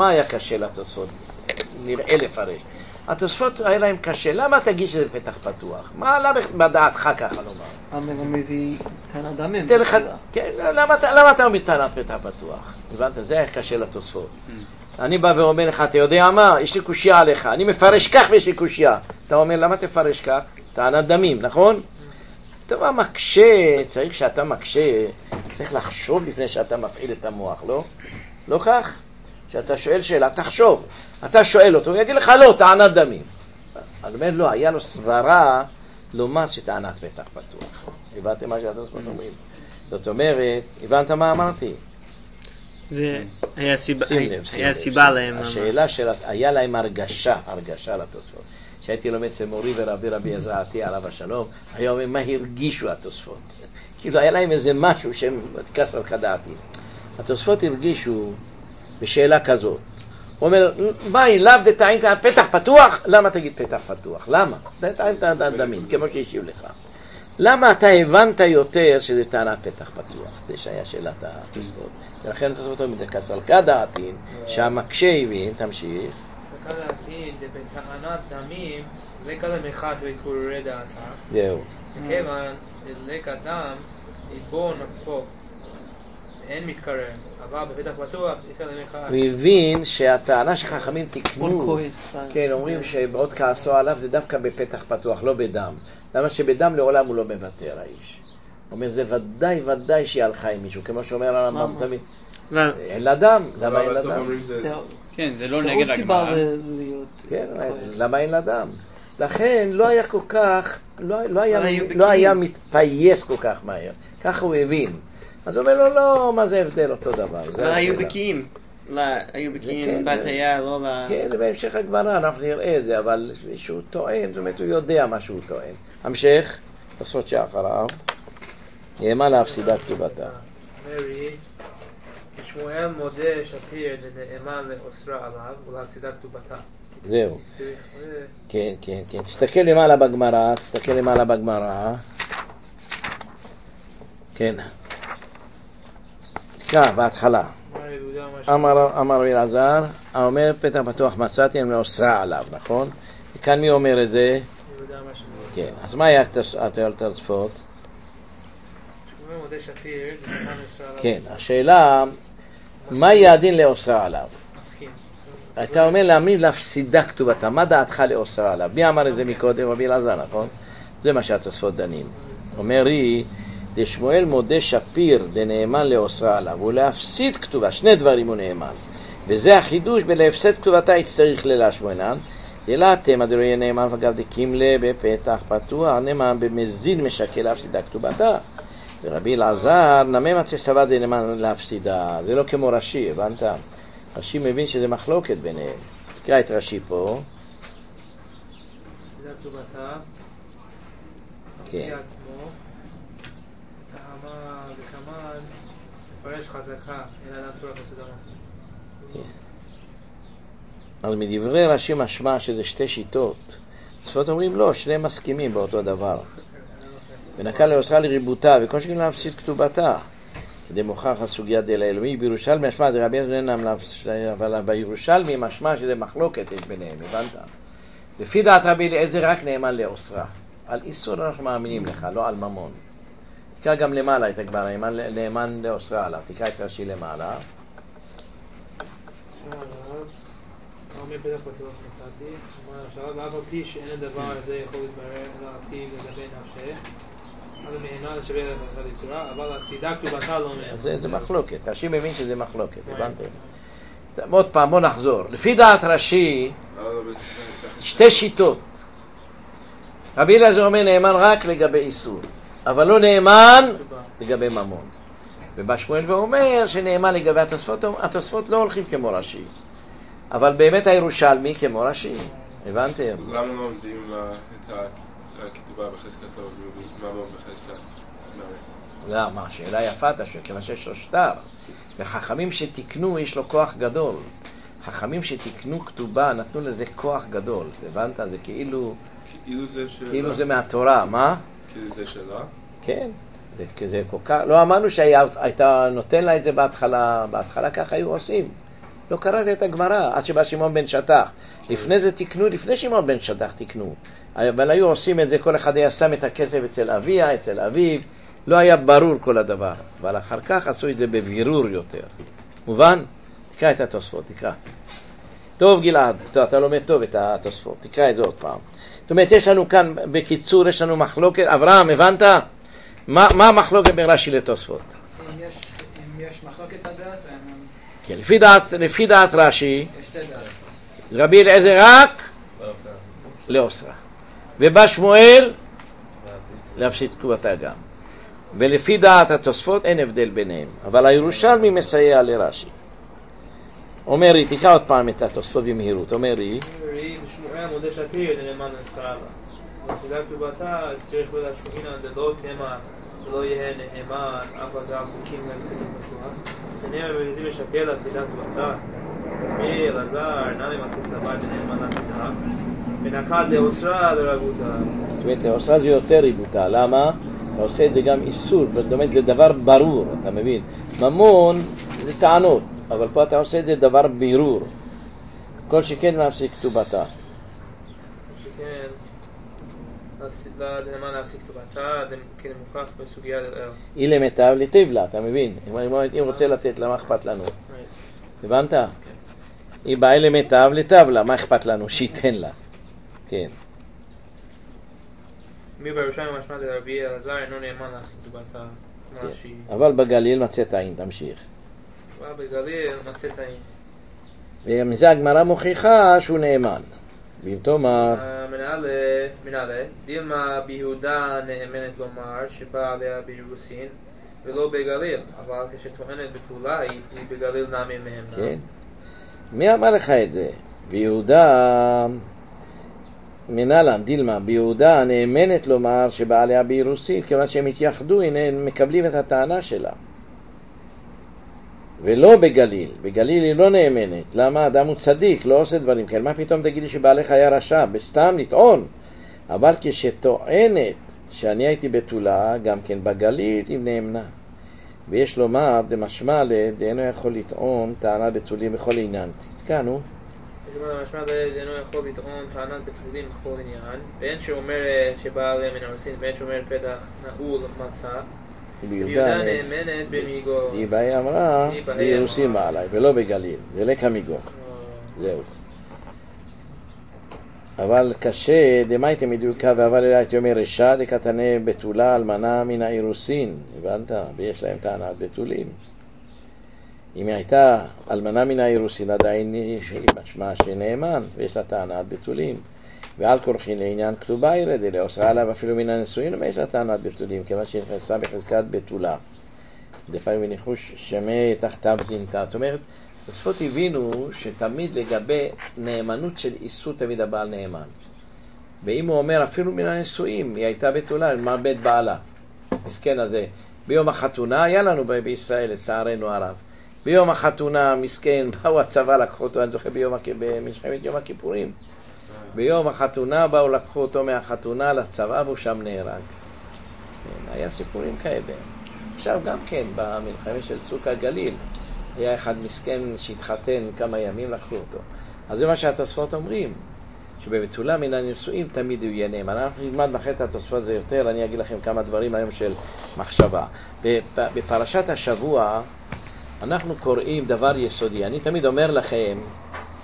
נראה לפרש. התוספות היה להם קשה. למה תגיד שזה פתח פתוח? מה בדעתך ככה לומר? מביא טענת דמים. כן, למה אתה אומר טענת פתח פתוח? הבנת? זה היה קשה לתוספות. אני בא ואומר לך, אתה יודע מה? יש לי קושיה עליך. אני מפרש כך ויש לי קושיה. אתה אומר, למה תפרש כך? טענת דמים, נכון? אתה מקשה, צריך שאתה מקשה, צריך לחשוב לפני שאתה מפעיל את המוח, לא? לא כך? כשאתה שואל שאלה, תחשוב. אתה שואל אותו, הוא יגיד לך לא, טענת דמים. אני אומר, לא, היה לו סברה לומר שטענת פתח פתוח. הבנתם מה שאתם אומרים? זאת אומרת, הבנת מה אמרתי? זה היה סיבה להם. השאלה של, היה להם הרגשה לתוספות. כשהייתי לומד אצל מורי ורבי עזרעתי עליו השלום, היה אומר מה הרגישו התוספות. כאילו היה להם איזה משהו שהם כסר כדעתי. התוספות הרגישו בשאלה כזאת. הוא אומר, מהי לאו דטעין פתח פתוח? למה תגיד פתח פתוח? למה? דטעין טענת דמים, כמו שהשיב לך. למה אתה הבנת יותר שזה טענת פתח פתוח? זה שהיה שאלת התוספות. ולכן התוספות אומרים, כסלקה דעתין, שהמקשה הבין, תמשיך. כסלקה דעתין, בטענת דמים, לקה למחת וקורא דעתה. זהו. וכיוון, לקה דם, יתבון פה. אין מתקרב, אבל בפתח פתוח, לקה למחת. הוא הבין שהטענה שחכמים תקנו, כן, אומרים שבעוד כעסו עליו זה דווקא בפתח פתוח, לא בדם. למה שבדם לעולם הוא לא מוותר האיש. הוא אומר, זה ודאי שהיא הלכה עם מישהו, כמו שאומר הרמב"ם תמיד. אין לה דם, למה אין לה דם? כן, זה לא נגד הגמרא. כן, למה אין לה דם? לכן לא היה כל כך, לא היה מתפייס כל כך מהר. ככה הוא הבין. אז הוא אומר לו, לא, מה זה הבדל אותו דבר? היו בקיאים. היו בקיאים בתיה, לא ל... כן, בהמשך הגמרא אנחנו נראה את זה, אבל שהוא טוען, זאת אומרת, הוא יודע מה שהוא טוען. המשך, תוספות שאחריו. נאמן להפסידה כתובתה. מרי, שמואל מודה שפיר לנאמן לאוסרה עליו ולהפסידה כתובתה. זהו. כן. תסתכל למעלה בגמרא. כן. תקרא, בהתחלה. אמר רבי אלעזר, אומר פתח פתוח מצאתי הם לאוסרה עליו, נכון? וכאן מי אומר את זה? כן. אז מה היה התוספות? כן, השאלה, מה יהיה הדין לאוסרה עליו? אתה אומר להאמין להפסידה כתובתה, מה דעתך לאוסרה עליו? מי אמר את זה מקודם? רבי אלעזר, נכון? זה מה שהתוספות דנים. אומר לי, דשמואל מודה שפיר דנאמן לאוסרה עליו, ולהפסיד כתובה, שני דברים הוא נאמן. וזה החידוש בלהפסד כתובתה יצטריך ללשמואלן, ילאתם הדרויה נאמן וגב דקימלה בפתח פתוח, נאמן במזיד משקל להפסידה כתובתה. ורבי אלעזר נמה מצא סבא דנאמן להפסידה, זה לא כמו רש"י, הבנת? רש"י מבין שזה מחלוקת ביניהם. תקרא את רש"י פה. הפסידה כתובתה, כן. עצמו, טעמה וכמן, מפרש חזקה, אלא נטור הפסידה מספיק. אז מדברי רש"י משמע שזה שתי שיטות. ספות אומרים לא, שני מסכימים באותו דבר. ונקל לאוסרה לריבותה, וכל שכן להפסיד כתובתה. כדי מוכח הסוגיה דל האלוהי, בירושלמי משמע דרבי אינם להפסיד, אבל בירושלמי משמע שזה מחלוקת יש ביניהם, הבנת? לפי דעת רבי אליעזר רק נאמן לאוסרה. על איסור אנחנו מאמינים לך, לא על ממון. תקרא גם למעלה את הגמרא, נאמן לאוסרה עליו. תקרא את רש"י למעלה. אומר פתח פתוח מצאתי, אומר עכשיו, ואף על פי שאין הדבר הזה יכול להתברר אלא על פי לגבי נפשך, אז נאמן שווה לאחד יצורה, אבל הסידה כתובתה לא אומר. זה מחלוקת, רש"י מבין שזה מחלוקת, הבנתם? עוד פעם, בוא נחזור. לפי דעת רש"י, שתי שיטות. רבי אלעזר אומר נאמן רק לגבי איסור, אבל לא נאמן לגבי ממון. ובא שמואל ואומר שנאמן לגבי התוספות, התוספות לא הולכים כמו רש"י, אבל באמת הירושלמי כמו רש"י, הבנתם? למה לא עומדים את הכתובה בחזקתו וממון בחזקת? למה? שאלה יפה אתה שואל, כיוון שיש לו שטר, וחכמים שתקנו יש לו כוח גדול. חכמים שתקנו כתובה נתנו לזה כוח גדול, הבנת? זה כאילו זה מהתורה, מה? כאילו זה שלה? כן, זה כל כך, לא אמרנו שהייתה נותן לה את זה בהתחלה ככה היו עושים. לא קראת את הגמרא, עד שבא שמעון בן שטח. לפני זה תקנו, לפני שמעון בן שטח תקנו. אבל היו עושים את זה, כל אחד היה שם את הכסף אצל אביה, אצל אביו, לא היה ברור כל הדבר. אבל אחר כך עשו את זה בבירור יותר. מובן? תקרא את התוספות, תקרא. טוב גלעד, אתה לומד טוב את התוספות, תקרא את זה עוד פעם. זאת אומרת, יש לנו כאן, בקיצור, יש לנו מחלוקת. אברהם, הבנת? מה המחלוקת בין רש"י לתוספות? אם יש מחלוקת הדעת, כן, לפי דעת רש"י, יש שתי דעת. רבי אליעזר רק לאוסרה. ובא שמואל להפסיד תקובתה גם. ולפי דעת התוספות אין הבדל ביניהם. אבל הירושלמי מסייע לרש"י. אומר לי, תקרא עוד פעם את התוספות במהירות. אומר לי, בשמואל מודה שפיר נאמן נזכרה בה. ותדע כתובתה, צריך ולהשכינה דלא תאמן, ולא יהיה נאמן, אף אדם חוקים לכתוב בצורה. ונאמן מביזים לשקל לתדע כתובתה. רבי אלעזר, נמי מצא סבא דנאמן לתדע. ונקד לאוסרה לרבותה. זאת אומרת, לאוסרה זה יותר ריבותה. למה? אתה עושה את זה גם איסור, זאת אומרת, זה דבר ברור, אתה מבין? ממון זה טענות, אבל פה אתה עושה את זה דבר בירור. כל שכן להפסיק כתובתה. שכן, לנאמן להפסיק כתובתה, זה כן מוכח בסוגיה דלאל. היא למיטב לטבלה, אתה מבין? אם רוצה לתת לה, מה אכפת לנו? הבנת? היא באה למיטב לטבלה, מה אכפת לנו? שייתן לה. כן. מי בירושלים משמע לרבי אלעזר אינו נאמן להפסיק כתובתה. אבל בגליל מצאת עין, תמשיך. אבל בגליל מצאת עין. ומזה הגמרא מוכיחה שהוא נאמן. ואם תאמר מנהלה, דילמה ביהודה נאמנת לומר שבאה עליה בירוסין ולא בגליל, אבל כשטוענת בפעולה היא בגליל נמי מהם. כן. מי אמר לך את זה? ביהודה מנהלה, דילמה, ביהודה נאמנת לומר שבאה עליה בירוסין, כיוון שהם התייחדו, הנה הם מקבלים את הטענה שלה. ולא בגליל, בגליל היא לא נאמנת. למה? אדם הוא צדיק, לא עושה דברים כאלה. מה פתאום תגידי שבעלך היה רשע? בסתם לטעון. אבל כשטוענת שאני הייתי בתולה, גם כן בגליל היא נאמנה. ויש לומר, דמשמע דאינו יכול לטעון טענה בתולים בכל עניין. תתקענו. משמע דאינו יכול לטעון טענה בתולים בכל עניין. ואין שאומר שבא עליה מן הרוסין, ואין שאומר פתח נעול מצא. ביהודה נאמנת במיגו. היא באה אמרה, בירוסין באה עליי, ולא בגליל, זה לקה מיגו. זהו. אבל קשה, דמה הייתם מדויקה, אבל אליה הייתי אומר, רשע דקתנה בתולה אלמנה מן האירוסין, הבנת? ויש להם טענת בתולים. אם היא הייתה אלמנה מן האירוסין, עדיין היא משמע שנאמן, ויש לה טענת בתולים. ועל כורחין לעניין כתובה ירד, אלא עושה עליו אפילו מן הנישואין, ויש לה טענת בתולים, כיוון שהיא נכנסה בחזקת בתולה. לפעמים בניחוש שמי תחתיו זינתה. זאת אומרת, תוספות הבינו שתמיד לגבי נאמנות של איסור תמיד הבעל נאמן. ואם הוא אומר אפילו מן הנישואין, היא הייתה בתולה, מה בית בעלה. מסכן הזה. ביום החתונה, היה לנו בישראל, לצערנו הרב. ביום החתונה, מסכן, באו הצבא, לקחו אותו, אני זוכר במלחמת יום הכיפורים. ביום החתונה באו לקחו אותו מהחתונה לצבא והוא שם נהרג. כן, היה סיפורים כאלה. עכשיו גם כן במלחמה של צוק הגליל היה אחד מסכן שהתחתן כמה ימים לקחו אותו. אז זה מה שהתוספות אומרים, שבבתולה מן הנישואים תמיד הוא יהיה נאמן. אנחנו נלמד בחטא התוספות זה יותר, אני אגיד לכם כמה דברים היום של מחשבה. בפרשת השבוע אנחנו קוראים דבר יסודי. אני תמיד אומר לכם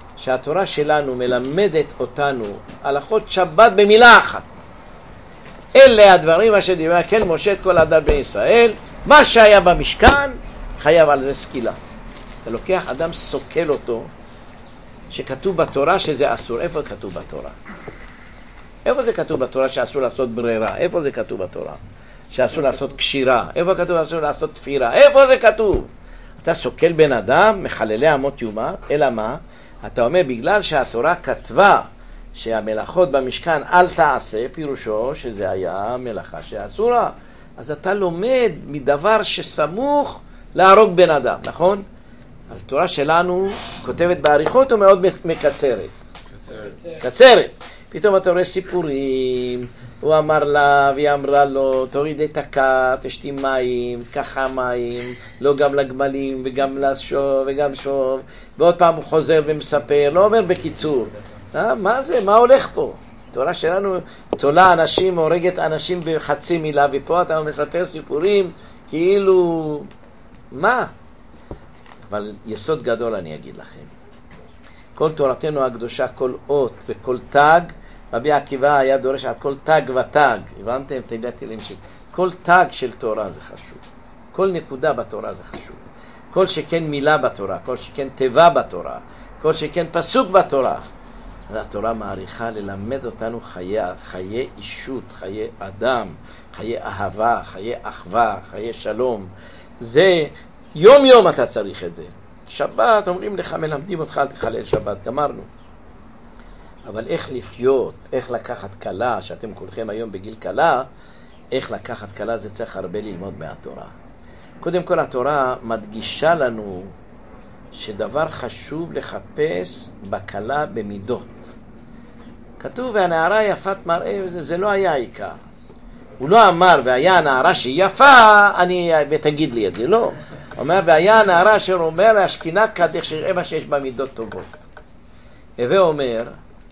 שהתורה שלנו מלמדת אותנו הלכות שבת במילה אחת. אלה הדברים אשר דיבר כן משה את כל עדת בני ישראל. מה שהיה במשכן חייב על זה סקילה. אתה לוקח אדם סוקל אותו, שכתוב בתורה שזה אסור. איפה כתוב בתורה? איפה זה כתוב בתורה שאסור לעשות ברירה? איפה זה כתוב בתורה שאסור לעשות קשירה? איפה כתוב אסור לעשות תפירה? איפה זה כתוב? אתה סוקל בן אדם, מחללי אמות יומה, אלא מה? אתה אומר בגלל שהתורה כתבה שהמלאכות במשכן אל תעשה, פירושו שזה היה מלאכה שאסורה. אז אתה לומד מדבר שסמוך להרוג בן אדם, נכון? אז התורה שלנו כותבת בעריכות ומאוד מקצרת. קצרת. פתאום אתה רואה סיפורים, הוא אמר לה והיא אמרה לו, תוריד את הכת, תשתי מים, ככה מים, לא גם לגמלים וגם לשוב וגם שוב, ועוד פעם הוא חוזר ומספר, לא אומר בקיצור. מה זה? מה הולך פה? התורה שלנו תולה אנשים, הורגת אנשים בחצי מילה, ופה אתה מספר סיפורים כאילו... מה? אבל יסוד גדול אני אגיד לכם. כל תורתנו הקדושה, כל אות וכל תג, רבי עקיבא היה דורש על כל תג ותג. הבנתם? תדעתי להמשיך. כל תג של תורה זה חשוב. כל נקודה בתורה זה חשוב. כל שכן מילה בתורה, כל שכן תיבה בתורה, כל שכן פסוק בתורה. והתורה מעריכה ללמד אותנו חיי אישות, חיי אדם, חיי אהבה, חיי אחווה, חיי שלום. זה יום יום אתה צריך את זה. שבת אומרים לך, מלמדים אותך אל תחלל שבת, גמרנו. אבל איך לחיות, איך לקחת קלה, שאתם כולכם היום בגיל קלה, איך לקחת קלה זה צריך הרבה ללמוד מהתורה. קודם כל התורה מדגישה לנו שדבר חשוב לחפש בקלה במידות. כתוב והנערה יפת מראה, זה לא היה העיקר. הוא לא אמר והיה הנערה שהיא יפה, ותגיד לי את זה, לא. הוא אומר והיה הנערה אשר אומר להשכינה כדך שיראה שיש בה מידות טובות. הווה אומר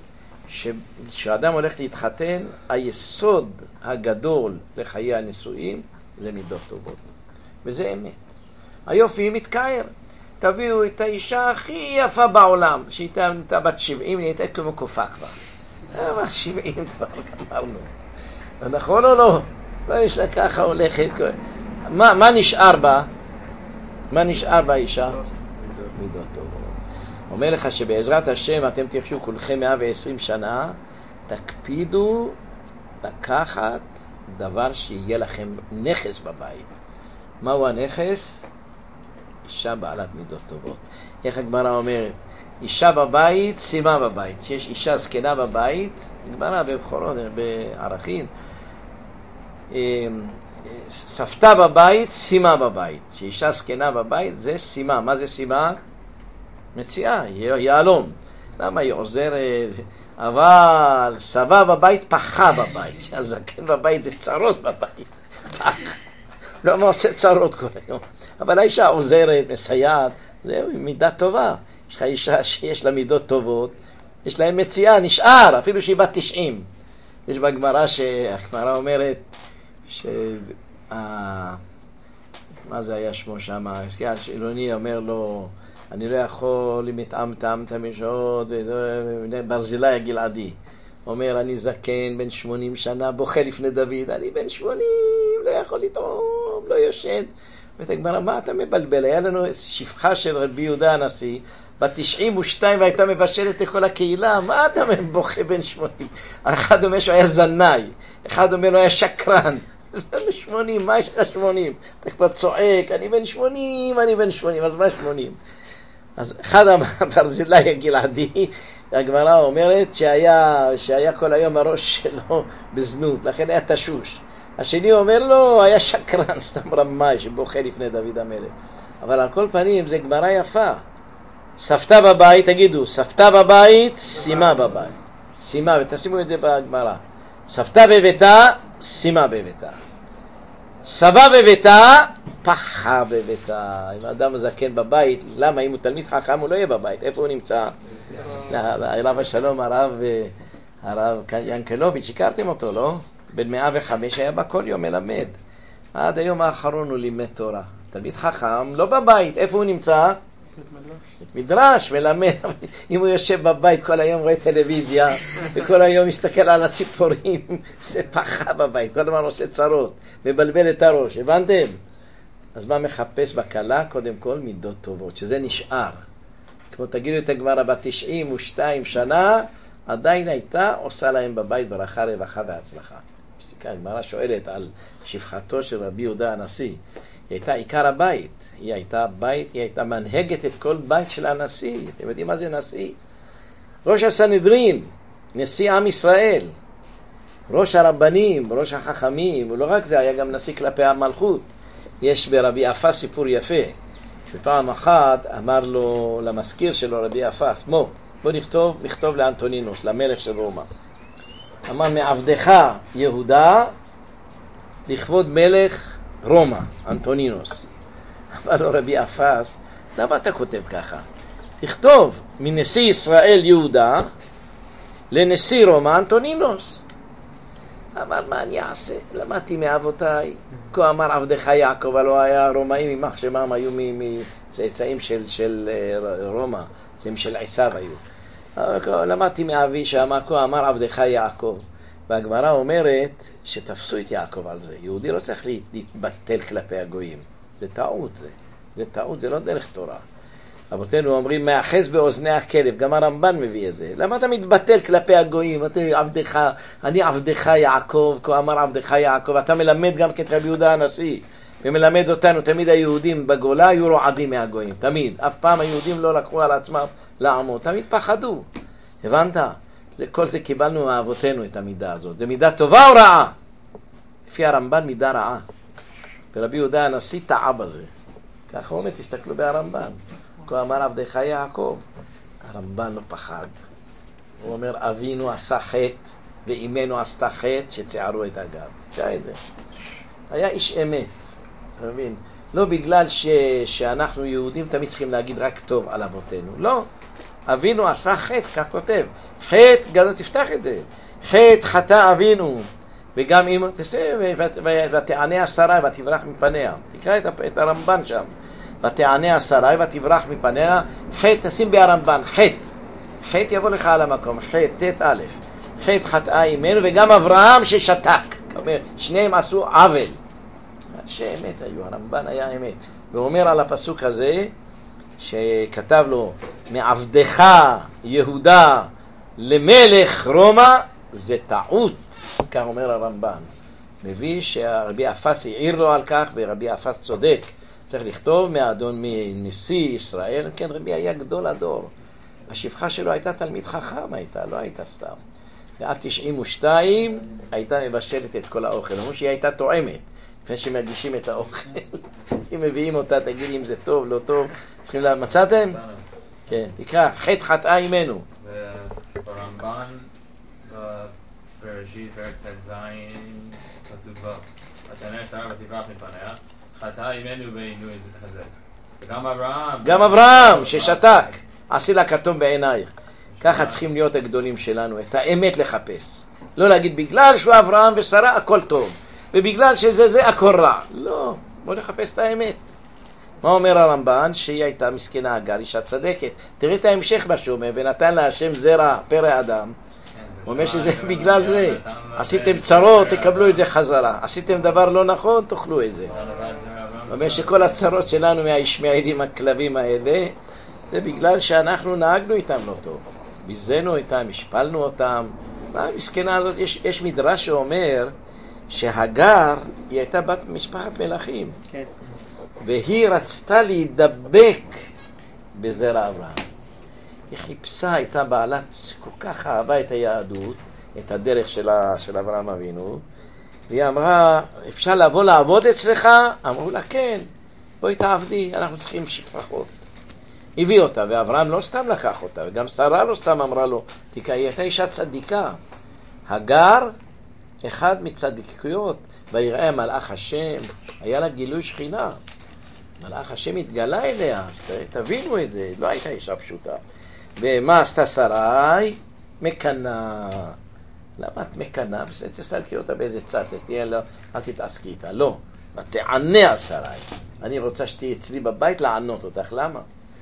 שאדם הולך להתחתן, היסוד הגדול לחיי הנישואים זה מידות טובות. וזה אמת. היופי מתקער. תביאו את האישה הכי יפה בעולם, שהייתה בת 70, הייתה כמו קופה כבר. אבל 70 כבר גמרנו. נכון או לא? לא יש לה ככה הולכת. מה נשאר בה? מה נשאר באישה? מידות טובות. אומר לך שבעזרת השם אתם תחיו כולכם 120 שנה, תקפידו לקחת דבר שיהיה לכם נכס בבית. מהו הנכס? אישה בעלת מידות טובות. איך הגמרא אומרת? אישה בבית, שימה בבית. שיש אישה זקנה בבית, גמרא בבחורות, בערכים. סבתא בבית, שימה בבית. שאישה זקנה בבית זה שימה. מה זה שימה? מציאה, יעלום. למה היא עוזרת? אבל סבא בבית, פחה בבית. שהזקן בבית זה צרות בבית. פח. לא מה עושה צרות כל היום. אבל האישה עוזרת, מסייעת, זהו, מידה טובה. יש לך אישה שיש לה מידות טובות, יש לה מציאה, נשאר, אפילו שהיא בת 90. יש בגמרא שהגמרא אומרת, מה זה היה שמו שם? שאלוני אומר לו, אני לא יכול אם התאמת משעות, ברזילי הגלעדי. אומר, אני זקן, בן 80 שנה, בוכה לפני דוד, אני בן 80, לא יכול לטעום, לא יושן. ותגמר, מה אתה מבלבל? היה לנו שפחה של רבי יהודה הנשיא, בת 92 והייתה מבשלת לכל הקהילה, מה אתה בוכה בן 80? אחד אומר שהוא היה זנאי, אחד אומר הוא היה שקרן. בן 80, מה יש לך 80? אתה כבר צועק, אני בן 80, אני בן 80, אז מה 80? אז אחד ברזילי הגלעדי, הגמרא אומרת שהיה כל היום הראש שלו בזנות, לכן היה תשוש. השני אומר לו, היה שקרן, סתם רמאי שבוכה לפני דוד המלך. אבל על כל פנים זה גמרא יפה. סבתא בבית, תגידו, סבתא בבית, שימה בבית. שימה, ותשימו את זה בגמרא. סבתא בביתה, שימה בביתה. סבא בביתה, פחה בביתה. אם האדם זקן בבית, למה? אם הוא תלמיד חכם הוא לא יהיה בבית. איפה הוא נמצא? הרב השלום, הרב ינקלוביץ', הכרתם אותו, לא? בן 105 היה בה כל יום מלמד. עד היום האחרון הוא לימד תורה. תלמיד חכם, לא בבית. איפה הוא נמצא? בית מדרש, מלמד. אם הוא יושב בבית כל היום רואה טלוויזיה, וכל היום מסתכל על הציפורים, זה פחה בבית, כל הזמן עושה צרות, מבלבל את הראש, הבנתם? אז מה מחפש בקלה? קודם כל מידות טובות, שזה נשאר. כמו תגידו את הגמרא, בת 92 שנה, עדיין הייתה עושה להם בבית ברכה, רווחה והצלחה. הגמרא שואלת על שפחתו של רבי יהודה הנשיא. היא הייתה עיקר הבית, היא הייתה מנהגת את כל בית של הנשיא. אתם יודעים מה זה נשיא? ראש הסנהדרין, נשיא עם ישראל, ראש הרבנים, ראש החכמים, ולא רק זה, היה גם נשיא כלפי המלכות. יש ברבי אפס סיפור יפה, שפעם אחת אמר לו למזכיר שלו רבי אפס, בוא נכתוב לאנטונינוס, למלך של רומא. אמר, מעבדך יהודה לכבוד מלך רומא, אנטונינוס. אמר לו רבי אפס, למה אתה כותב ככה? תכתוב מנשיא ישראל יהודה לנשיא רומא אנטונינוס. אמר, מה אני אעשה? למדתי מאבותיי. כה אמר עבדך יעקב, הלא היה רומאים, ממח שמם היו מצאצאים של רומא, צאצאים של עשיו היו. למדתי מאבי שאמר, כה אמר עבדך יעקב. והגמרא אומרת שתפסו את יעקב על זה. יהודי לא צריך להתבטל כלפי הגויים. זה טעות, זה טעות, זה לא דרך תורה. אבותינו אומרים, מאחז באוזני הכלב, גם הרמב"ן מביא את זה. למה אתה מתבטל כלפי הגויים? אני עבדך יעקב, כה אמר עבדך יעקב. אתה מלמד גם כת רבי יהודה הנשיא, ומלמד אותנו, תמיד היהודים בגולה היו רועדים מהגויים, תמיד. אף פעם היהודים לא לקחו על עצמם לעמוד, תמיד פחדו. הבנת? כל זה קיבלנו מאבותינו את המידה הזאת. זה מידה טובה או רעה? לפי הרמב"ן מידה רעה. ורבי יהודה הנשיא טעה בזה. ככה אומר, תסתכלו בהרמב"ן. כה אמר עבדך יעקב. הרמב"ן לא פחד. הוא אומר, אבינו עשה חטא ואימנו עשתה חטא שצערו את הגב. תשאי זה. היה איש אמת. אתה מבין? לא בגלל שאנחנו יהודים תמיד צריכים להגיד רק טוב על אבותינו. לא. אבינו עשה חטא, כך כותב. חטא, גדול, תפתח את זה. חטא חטא אבינו. וגם אם ותענה השרי ותברח מפניה. תקרא את הרמב"ן שם. ותענה השרי ותברח מפניה. חטא, תשים בהרמב"ן. חטא. חטא יבוא לך על המקום. חטא, תת א'. חטא חטאה אימנו וגם אברהם ששתק. אומר, שניהם עשו עוול. שאמת היו, הרמב"ן היה אמת. והוא אומר על הפסוק הזה, שכתב לו, מעבדך יהודה למלך רומא, זה טעות, כך אומר הרמב"ן. מביא שהרבי אפס העיר לו על כך, ורבי אפס צודק. צריך לכתוב מנשיא ישראל, כן, רבי היה גדול הדור. השפחה שלו הייתה תלמיד חכם, לא הייתה סתם. ועד 92 הייתה מבשלת את כל האוכל. אמרו שהיא הייתה טועמת. לפני שמגישים את האוכל, אם מביאים אותה, תגיד אם זה טוב, לא טוב. צריכים לה... מצאתם? כן, תקרא, חטא חטאה אימנו. זה ברמב"ן, בראשית, פרק ט"ז, פסוק ו'. ותענה השרה ותברח מפניה, חטאה אימנו בעינוי זה. וגם אברהם. גם אברהם, ששתק. עשי לה כתום בעינייך. ככה צריכים להיות הגדולים שלנו, את האמת לחפש. לא להגיד, בגלל שהוא אברהם ושרה, הכל טוב. ובגלל שזה הכל רע. לא, בוא נחפש את האמת. מה אומר הרמב"ן? שהיא הייתה מסכנה הגר, אישה צדקת. תראי את ההמשך בשומר, ונתן לה השם זרע פרא אדם. הוא אומר שזה בגלל זה. עשיתם צרות, תקבלו את זה חזרה. עשיתם דבר לא נכון, תאכלו את זה. הוא אומר שכל הצרות שלנו מהישמעאלים הכלבים האלה, זה בגלל שאנחנו נהגנו איתם לא טוב. ביזינו איתם, השפלנו אותם. מה המסכנה הזאת? יש מדרש שאומר שהגר היא הייתה בת משפחת מלכים. כן. והיא רצתה להידבק בזרע אברהם. היא חיפשה, הייתה בעלת כל כך אהבה את היהדות, את הדרך של אברהם אבינו, והיא אמרה, אפשר לבוא לעבוד אצלך? אמרו לה, כן, בואי תעבדי, אנחנו צריכים שפחות. הביא אותה, ואברהם לא סתם לקח אותה, וגם שרה לא סתם אמרה לו, תקרא, היא הייתה אישה צדיקה. הגר, אחד מצדיקויות, ויראה מלאך השם, היה לה גילוי שכינה. מלאך השם התגלה אליה, תבינו את זה, לא הייתה אישה פשוטה. ומה עשתה שרי? מקנה. למה את מקנה? תסתלקי אותה באיזה צד, אז תתעסקי איתה. לא, ותענה השרי. אני רוצה שתהי אצלי בבית לענות אותך, למה?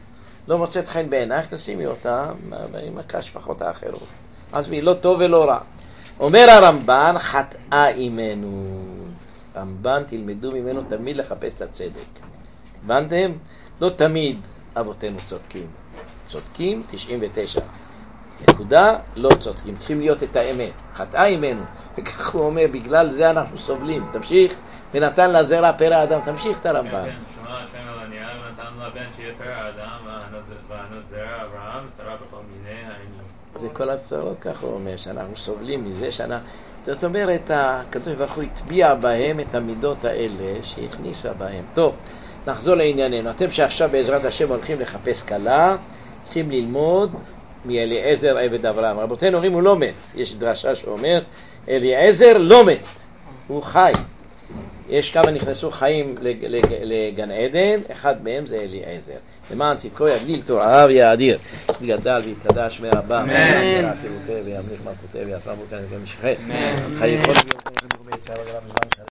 לא מוצאת חן בעינייך, תשימי אותה עם השפחות האחרות. עזבי, לא טוב ולא רע. אומר הרמב"ן, חטאה אימנו. רמב"ן תלמדו ממנו תמיד לחפש את הצדק. הבנתם? לא תמיד אבותינו צודקים. צודקים 99. נקודה, לא צודקים. צריכים להיות את האמת. חטאה אימנו. וכך הוא אומר, בגלל זה אנחנו סובלים. תמשיך, ונתן לזרע פרא האדם. תמשיך את הרמב"ן. כן, שמע השם על הנייר, ונתן לבן שיהיה פרא האדם, וענות זרע אברהם, שרה בכל מיני העניינים. זה כל הצרות, כך הוא אומר, שאנחנו סובלים מזה, זאת אומרת, הקדוש ברוך הוא הטביע בהם את המידות האלה שהכניסה בהם. טוב, נחזור לענייננו. אתם שעכשיו בעזרת השם הולכים לחפש כלה, צריכים ללמוד מאליעזר עבד אברהם. רבותינו אומרים, הוא לא מת. יש דרשה שאומר, אליעזר לא מת, הוא חי. יש כמה נכנסו חיים לגן עדן, אחד מהם זה אליעזר. למען צדקו יגדיל תורעיו יאדיר, יגדל ויתקדש מהבא, וימליך מלכותו ויעטרם ברכת ומשחט. חיים כל יום